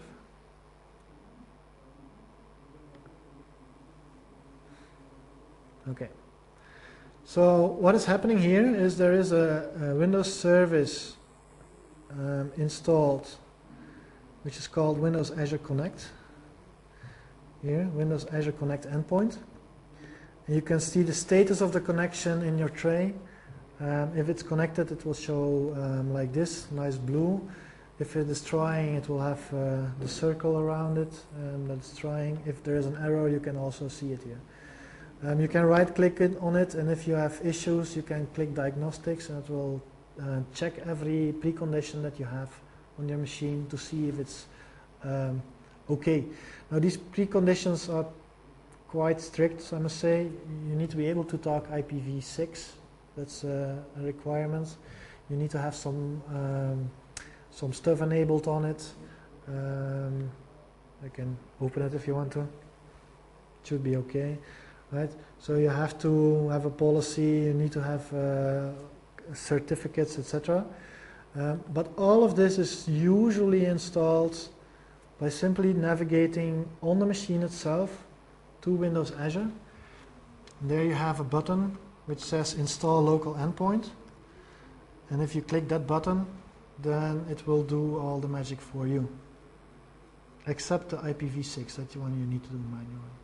Okay. So what is happening here is there is a, a Windows service Um, installed, which is called Windows Azure Connect. Here, Windows Azure Connect endpoint. And you can see the status of the connection in your tray. Um, if it's connected, it will show um, like this, nice blue. If it is trying, it will have uh, the circle around it um, that's trying. If there is an error, you can also see it here. Um, you can right-click it on it, and if you have issues, you can click Diagnostics, and it will Uh, check every precondition that you have on your machine to see if it's um, okay. Now these preconditions are quite strict, so I must say. You need to be able to talk I P v six. That's uh, a requirement. You need to have some um, some stuff enabled on it. Um, I can open it if you want to. It should be okay, right? So you have to have a policy. You need to have uh, certificates, et cetera. Um, but all of this is usually installed by simply navigating on the machine itself to Windows Azure. And there you have a button which says Install Local Endpoint. And if you click that button, then it will do all the magic for you, except the I P v six. That's the one you need to do manually.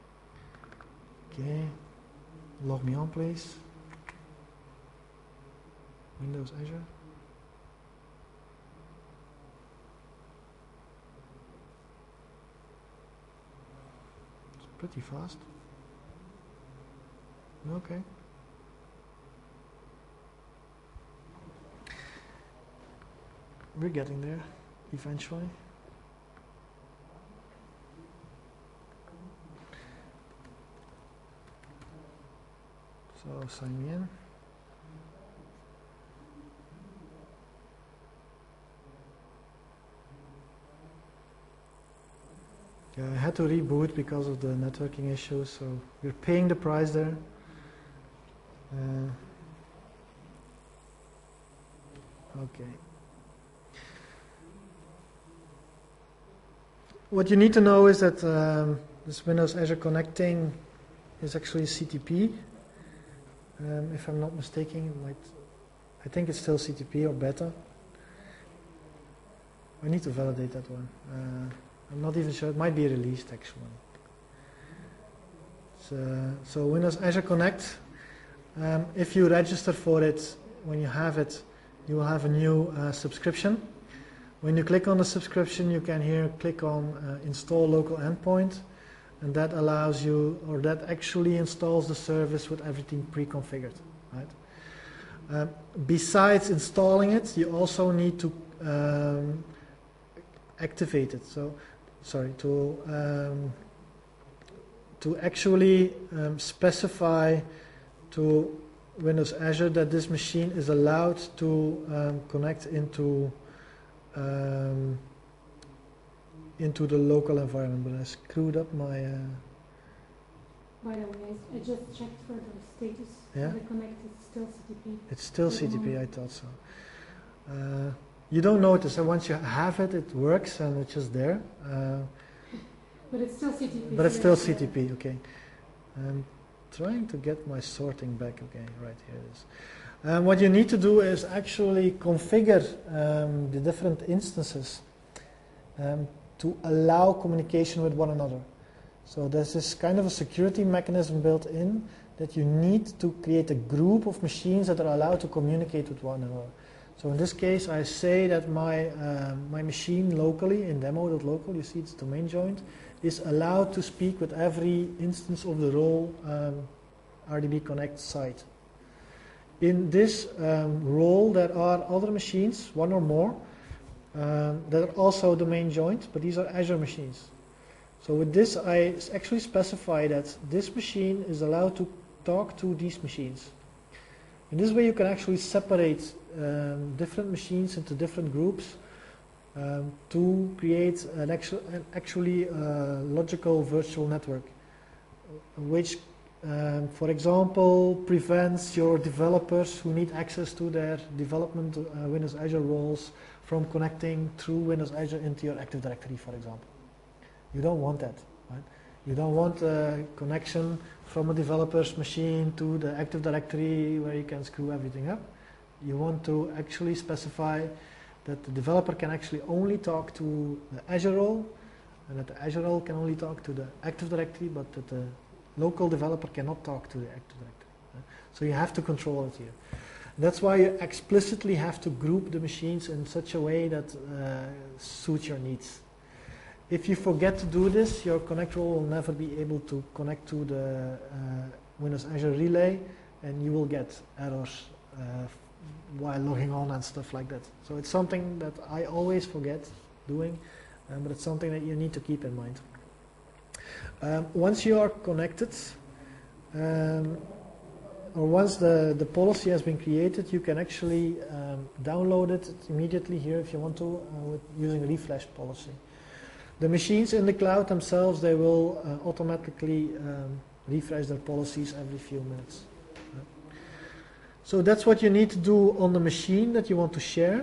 Okay, log me on, please. Windows Azure. It's pretty fast. Okay. We're getting there eventually. So sign me in. Yeah, I had to reboot because of the networking issues, so we're paying the price there. Uh, okay. What you need to know is that um, this Windows Azure Connecting is actually C T P. Um, if I'm not mistaken, it might, I think it's still C T P or beta. I need to validate that one. Uh, I'm not even sure. It might be released actually. So, so Windows Azure Connect, um, if you register for it, when you have it, you will have a new uh, subscription. When you click on the subscription, you can here click on uh, install local endpoint, and that allows you, or that actually installs the service with everything pre-configured, right? Uh, besides installing it, you also need to um, activate it. So, sorry, to um, to actually um, specify to Windows Azure that this machine is allowed to um, connect into um, into the local environment. But I screwed up my. Uh, By the way, I, I just checked for the status. Yeah? The connect is still C T P. it's still C T P. I thought so. Uh, you don't notice that once you have it, it works and it's just there. Uh, But it's still C T P. but it's so still it's, C uh, T P. Okay. I'm trying to get my sorting back. Okay, right here it is. Um, what you need to do is actually configure um, the different instances um, to allow communication with one another. So there's this kind of a security mechanism built in that you need to create a group of machines that are allowed to communicate with one another. So in this case, I say that my um, my machine locally in demo.local, you see it's domain joined, is allowed to speak with every instance of the role um, R D B Connect site. In this um, role, there are other machines, one or more, um, that are also domain joined, but these are Azure machines. So with this, I actually specify that this machine is allowed to talk to these machines. In this way, you can actually separate um, different machines into different groups um, to create an, actu an actually uh, logical virtual network, which Um, for example, prevents your developers who need access to their development uh, Windows Azure roles from connecting through Windows Azure into your Active Directory, for example. You don't want that, right? You don't want a connection from a developer's machine to the Active Directory where you can screw everything up. You want to actually specify that the developer can actually only talk to the Azure role, and that the Azure role can only talk to the Active Directory, but that the local developer cannot talk to the Active Directory. Uh, so you have to control it here. That's why you explicitly have to group the machines in such a way that uh, suits your needs. If you forget to do this, your connect role will never be able to connect to the uh, Windows Azure Relay, and you will get errors uh, while logging on and stuff like that. So it's something that I always forget doing, um, but it's something that you need to keep in mind. Um, once you are connected, um, or once the, the policy has been created, you can actually um, download it immediately here if you want to, uh, with using refresh policy. The machines in the cloud themselves, they will uh, automatically um, refresh their policies every few minutes. Uh, so that's what you need to do on the machine that you want to share.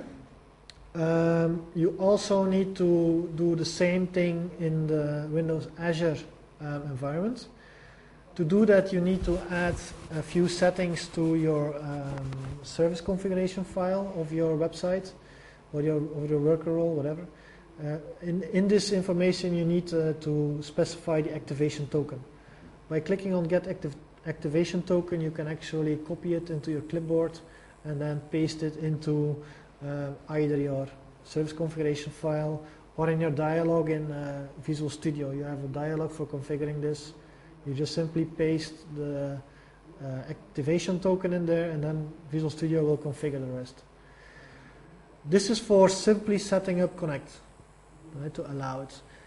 Um, you also need to do the same thing in the Windows Azure um, environment. To do that, you need to add a few settings to your um, service configuration file of your website or your, or your worker role, whatever. Uh, in, in this information, you need uh, to specify the activation token. By clicking on Get Activ Activation Token, you can actually copy it into your clipboard and then paste it into Uh, either your service configuration file or in your dialog in uh, Visual Studio. You have a dialog for configuring this. You just simply paste the uh, activation token in there, and then Visual Studio will configure the rest. This is for simply setting up Connect, right, to allow it.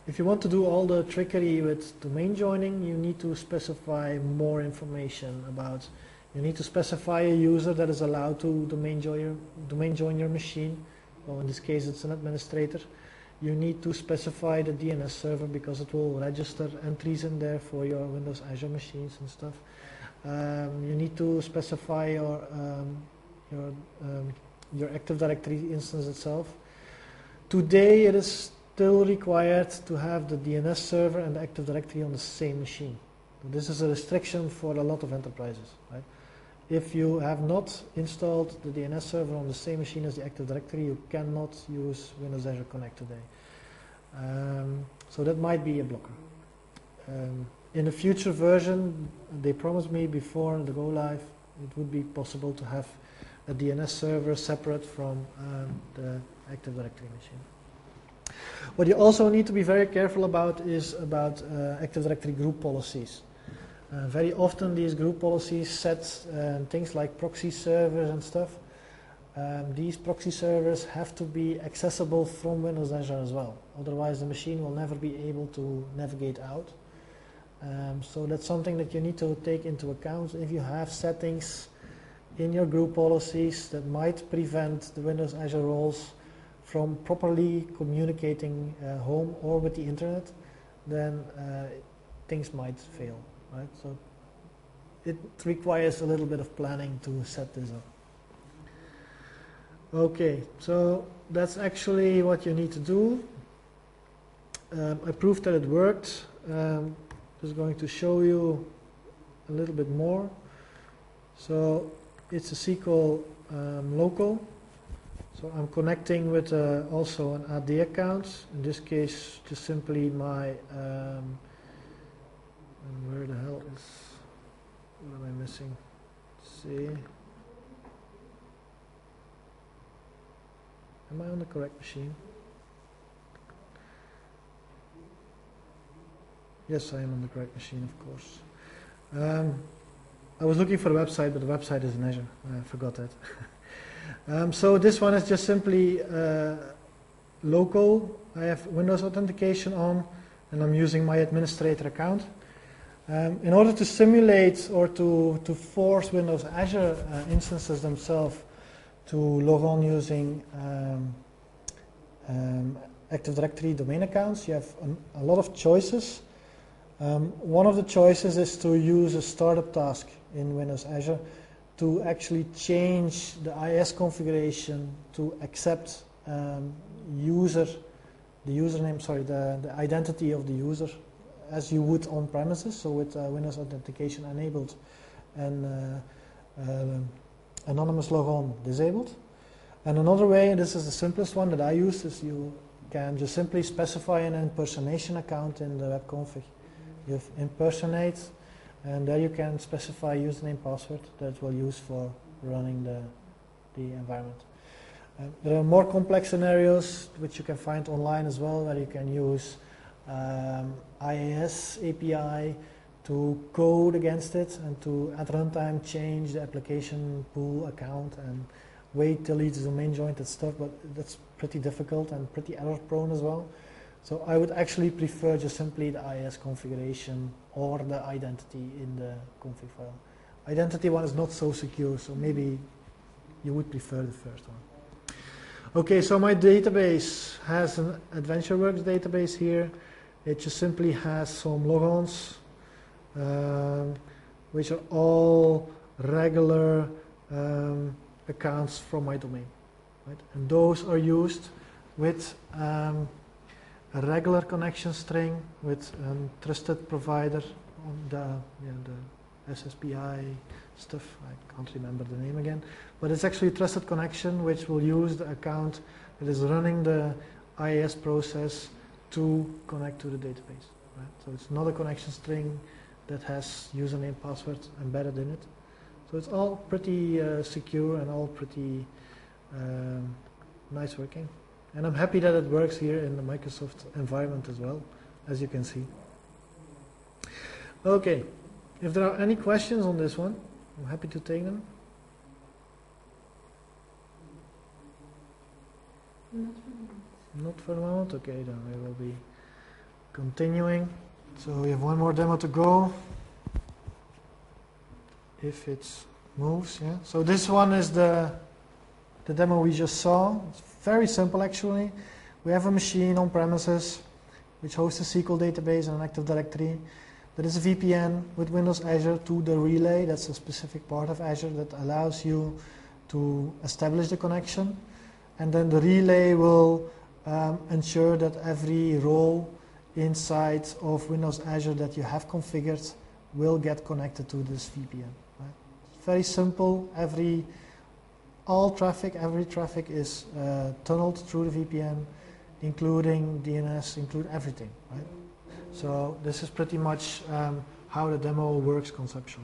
if you want to do all the trickery with domain joining, you need to specify more information about, you need to specify a user that is allowed to domain join your, domain join your machine. Well, in this case it's an administrator. You need to specify the D N S server because it will register entries in there for your Windows Azure machines and stuff. Um, you need to specify your, um, your, um, your Active Directory instance itself. Today it is still required to have the D N S server and the Active Directory on the same machine. This is a restriction for a lot of enterprises, right? If you have not installed the D N S server on the same machine as the Active Directory, you cannot use Windows Azure Connect today. Um, so that might be a blocker. Um, in a future version, they promised me before the go live, it would be possible to have a D N S server separate from um, the Active Directory machine. What you also need to be very careful about is about uh, Active Directory group policies. Uh, very often these group policies set uh, things like proxy servers and stuff. Um, these proxy servers have to be accessible from Windows Azure as well. Otherwise the machine will never be able to navigate out. Um, so that's something that you need to take into account if you have settings in your group policies that might prevent the Windows Azure roles from properly communicating uh, home or with the internet, then uh, things might fail. Right? So it requires a little bit of planning to set this up. Okay, so that's actually what you need to do. Um, I proved that it worked. Um, just going to show you a little bit more. So it's a S Q L um, local. So I'm connecting with uh, also an A D account. In this case, just simply my um, and where the hell is, what am I missing? Let's see. Am I on the correct machine? Yes, I am on the correct machine, of course. Um, I was looking for the website, but the website is in Azure. I forgot that. um, so this one is just simply uh, local. I have Windows authentication on, and I'm using my administrator account. Um, in order to simulate or to, to force Windows Azure uh, instances themselves to log on using um, um, Active Directory domain accounts, you have a, a lot of choices. Um, one of the choices is to use a startup task in Windows Azure to actually change the I S configuration to accept um, user, the username, sorry, the, the identity of the user as you would on premises, so with uh, Windows authentication enabled and uh, uh, anonymous logon disabled. And another way, and this is the simplest one that I use, is you can just simply specify an impersonation account in the web config. You impersonate, and there you can specify username password that we'll use for running the, the environment. Uh, there are more complex scenarios which you can find online as well, where you can use um, I A S A P I to code against it and to at runtime change the application pool account and wait till each domain joint and stuff, but that's pretty difficult and pretty error prone as well. So I would actually prefer just simply the I A S configuration or the identity in the config file. Identity one is not so secure, so maybe you would prefer the first one. Okay, so my database has an AdventureWorks database here. It just simply has some logons, um, which are all regular um, accounts from my domain, right? And those are used with um, a regular connection string with a trusted provider on the, yeah, the S S P I stuff. I can't remember the name again, but it's actually a trusted connection which will use the account that is running the I A S process to connect to the database. Right? So it's not a connection string that has username, password embedded in it. So it's all pretty uh, secure and all pretty um, nice working. And I'm happy that it works here in the Microsoft environment as well, as you can see. Okay, if there are any questions on this one, I'm happy to take them. Not for the moment. Not for the moment? Okay, then we will be Continuing. So we have one more demo to go. If it moves, yeah. So this one is the the demo we just saw. It's very simple actually. We have a machine on premises which hosts a S Q L database and an Active Directory. There is a V P N with Windows Azure to the relay. That's a specific part of Azure that allows you to establish the connection. And then the relay will um, ensure that every role inside of Windows Azure that you have configured will get connected to this V P N. Right? It's very simple. Every all traffic, every traffic is uh, tunneled through the V P N, including D N S, include everything. Right? So this is pretty much um, how the demo works conceptually.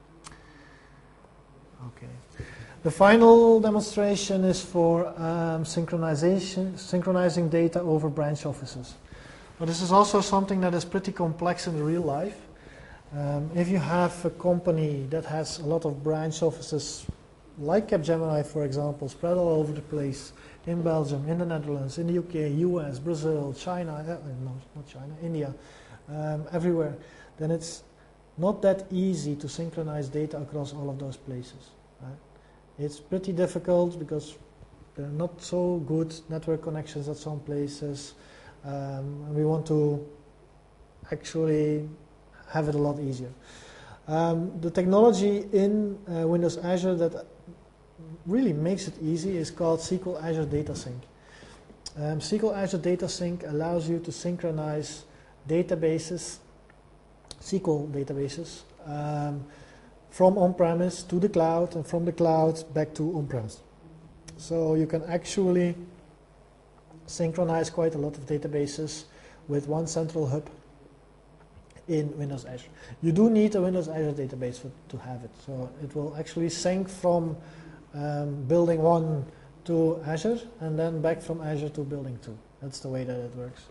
Okay. The final demonstration is for um, synchronization, synchronizing data over branch offices. But this is also something that is pretty complex in real life. Um, if you have a company that has a lot of branch offices, like Capgemini, for example, spread all over the place, in Belgium, in the Netherlands, in the U K, U S, Brazil, China, uh, no, not China, India, um, everywhere, then it's not that easy to synchronize data across all of those places. Right? It's pretty difficult because there are not so good network connections at some places. Um, and we want to actually have it a lot easier. Um, the technology in uh, Windows Azure that really makes it easy is called S Q L Azure Data Sync. Um, S Q L Azure Data Sync allows you to synchronize databases, S Q L databases, um, from on-premise to the cloud and from the cloud back to on-premise. So you can actually synchronize quite a lot of databases with one central hub in Windows Azure. You do need a Windows Azure database for, to have it. So it will actually sync from um, building one to Azure and then back from Azure to building two. That's the way that it works.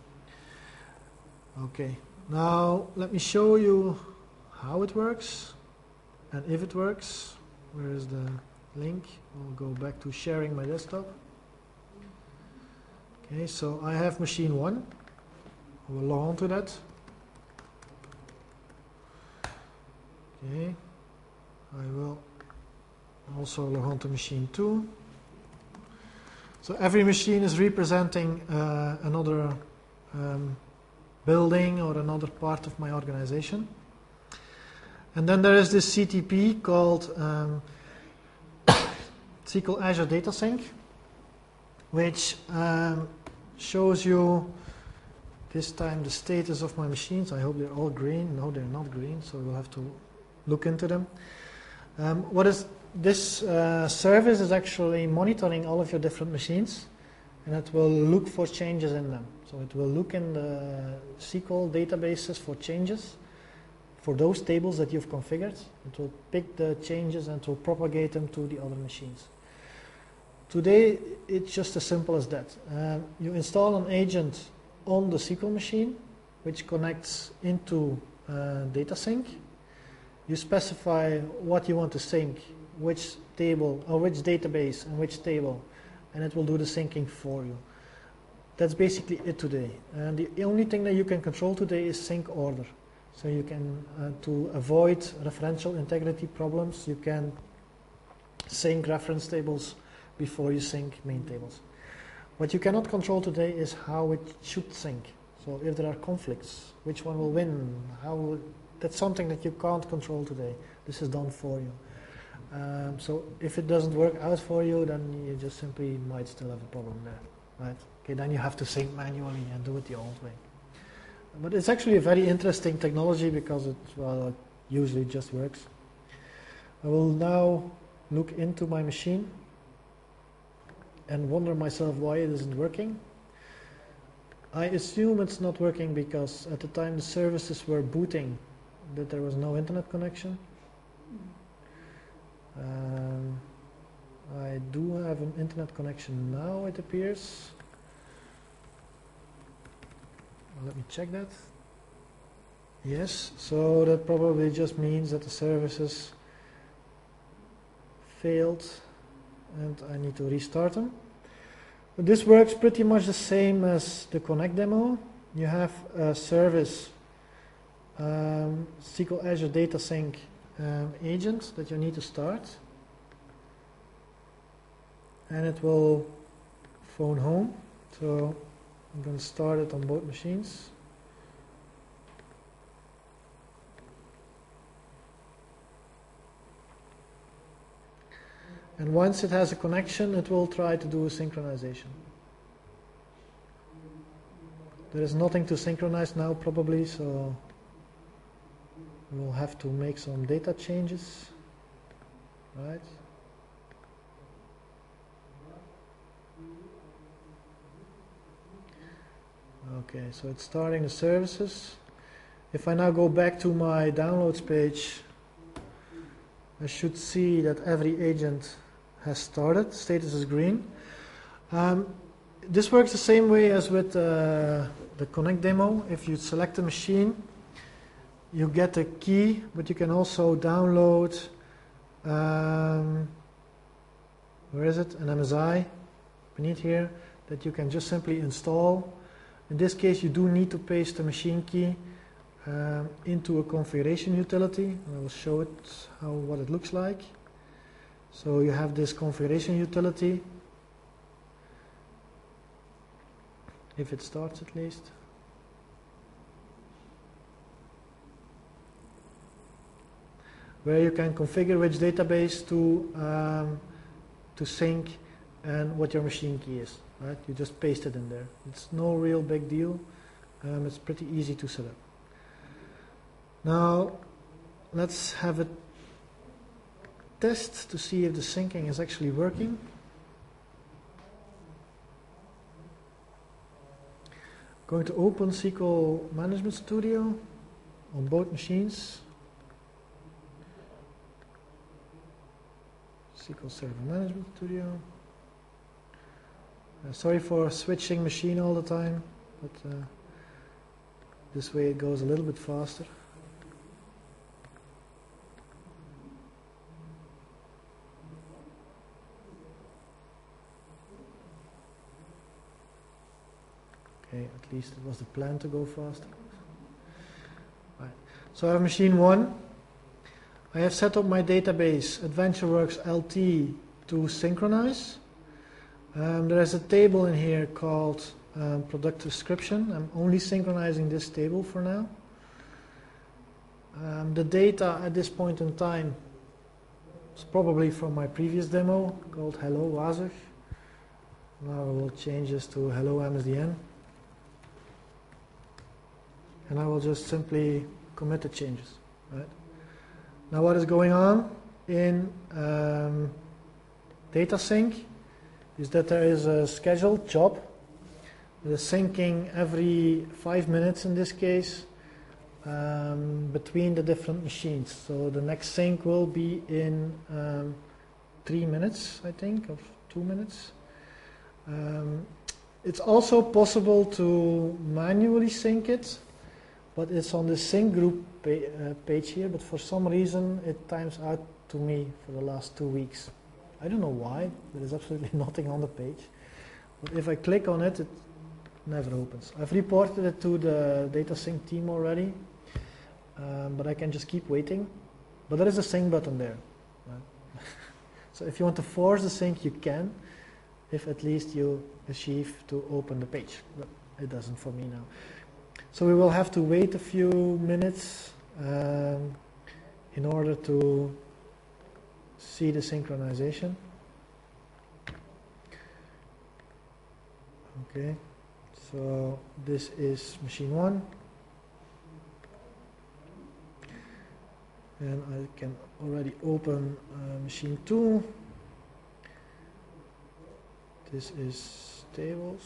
Okay, now let me show you how it works and if it works. Where is the link? I'll go back to sharing my desktop. Okay, so I have machine one. I will log on to that. Okay, I will also log on to machine two. So every machine is representing uh, another um, building or another part of my organization. And then there is this C T P called um, S Q L Azure Data Sync, which um, shows you this time the status of my machines. I hope they're all green. No, they're not green, so we'll have to look into them. Um, what is this uh, service is actually monitoring all of your different machines, and it will look for changes in them. So it will look in the S Q L databases for changes for those tables that you've configured. It will pick the changes and it will propagate them to the other machines. Today, it's just as simple as that. Um, you install an agent on the S Q L machine, which connects into uh, data sync. You specify what you want to sync, which table or which database and which table, and it will do the syncing for you. That's basically it today. And the only thing that you can control today is sync order. So you can, uh, to avoid referential integrity problems, you can sync reference tables before you sync main tables. What you cannot control today is how it should sync. So if there are conflicts, which one will win? How will, that's something that you can't control today. This is done for you. Um, so if it doesn't work out for you, then you just simply might still have a problem there, right? Okay, then you have to sync manually and do it the old way. But it's actually a very interesting technology because it, well, it usually just works. I will now look into my machine and wonder myself why it isn't working. I assume it's not working because at the time the services were booting, that there was no internet connection. Um, I do have an internet connection now, it appears. Let me check that. Yes, so that probably just means that the services failed and I need to restart them. But this works pretty much the same as the Connect demo. you have a service, um, S Q L Azure Data Sync um, agent that you need to start, and it will phone home. So I'm going to start it on both machines. And once it has a connection, it will try to do a synchronization. There is nothing to synchronize now probably, so we'll have to make some data changes, right? Okay, so it's starting the services. If I now go back to my downloads page, I should see that every agent has started. Status is green. Um, this works the same way as with uh, the Connect demo. If you select a machine, you get a key, but you can also download, um, where is it, an M S I beneath here that you can just simply install. In this case, you do need to paste the machine key um, into a configuration utility. And I will show it how what it looks like. So you have this configuration utility, if it starts at least. Where you can configure which database to um, to sync and what your machine key is. Right? You just paste it in there. It's no real big deal. Um, it's pretty easy to set up. Now let's have a test to see if the syncing is actually working. Going to open S Q L Management Studio on both machines. S Q L Server Management Studio. Uh, sorry for switching machine all the time, but uh, this way it goes a little bit faster. Okay, at least it was the plan to go faster. Right. So I have machine one. I have set up my database AdventureWorks L T to synchronize. Um, there is a table in here called um, product description. I'm only synchronizing this table for now. Um, the data at this point in time is probably from my previous demo called Hello Wazig. Now I will change this to Hello M S D N. And I will just simply commit the changes. Right? Now what is going on in um, data sync is that there is a scheduled job that is syncing every five minutes in this case um, between the different machines. So the next sync will be in um, three minutes, I think, or two minutes. Um, it's also possible to manually sync it, but it's on the sync group pa uh, page here, but for some reason it times out to me for the last two weeks. I don't know why, there is absolutely nothing on the page. But if I click on it, it never opens. I've reported it to the data sync team already, um, but I can just keep waiting. But there is a sync button there. Right? So if you want to force the sync, you can, if at least you achieve to open the page. But it doesn't for me now. So we will have to wait a few minutes um, in order to see the synchronization. Okay, so this is machine one, and I can already open uh, machine two. This is tables,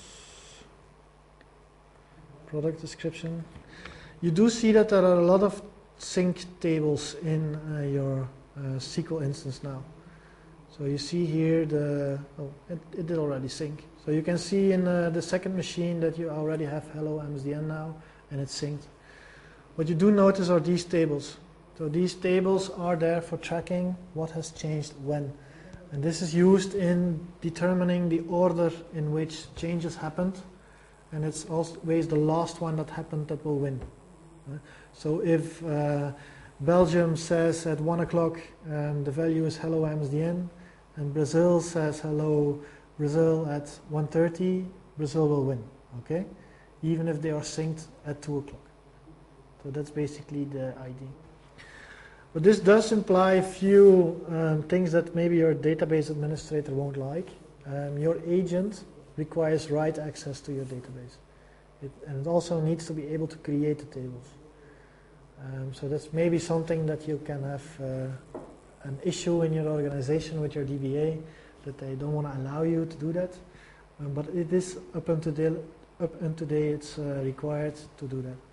product description. You do see that there are a lot of sync tables in uh, your uh, S Q L instance now. So you see here the, oh, it, it did already sync. So you can see in uh, the second machine that you already have Hello M S D N now, and it's synced. What you do notice are these tables. So these tables are there for tracking what has changed when. And this is used in determining the order in which changes happened and it's always the last one that happened that will win. Uh, so if uh, Belgium says at one o'clock um, the value is hello M S D N, and Brazil says hello Brazil at one thirty, Brazil will win, okay? Even if they are synced at two o'clock. So that's basically the idea. But this does imply a few um, things that maybe your database administrator won't like. Um, your agent requires write access to your database. It, and it also needs to be able to create the tables. Um, so that's maybe something that you can have uh, an issue in your organization with your D B A, that they don't want to allow you to do that. Um, but it is up until today, up until today it's uh, required to do that.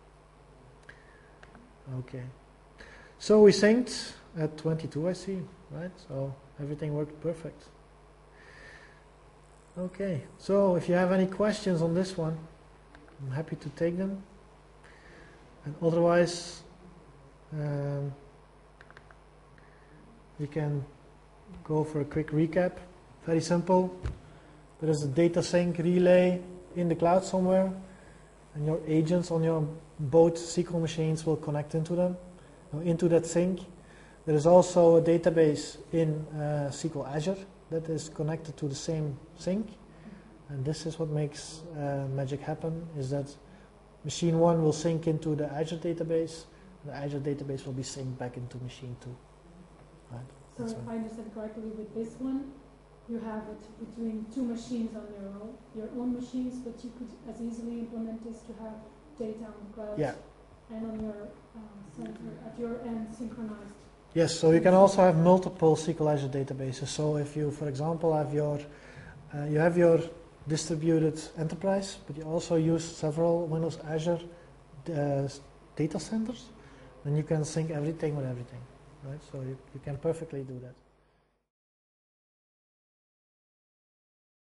Okay. So we synced at twenty-two, I see, right? So everything worked perfect. Okay, so if you have any questions on this one, I'm happy to take them. And otherwise, um, we can go for a quick recap. Very simple. There is a data sync relay in the cloud somewhere, and your agents on your both S Q L machines will connect into them, into that sync. There is also a database in uh, S Q L Azure that is connected to the same sync, and this is what makes uh, magic happen, is that machine one will sync into the Azure database, the Azure database will be synced back into machine two. Right? So if I understand correctly, with this one, you have it between two machines on your own, your own machines, but you could as easily implement this to have data on the cloud, yeah. and on your uh, center, at your end, synchronized. Yes, so you can also have multiple S Q L Azure databases. So if you, for example, have your, uh, you have your distributed enterprise, but you also use several Windows Azure uh, data centers, then you can sync everything with everything, right? So you, you can perfectly do that.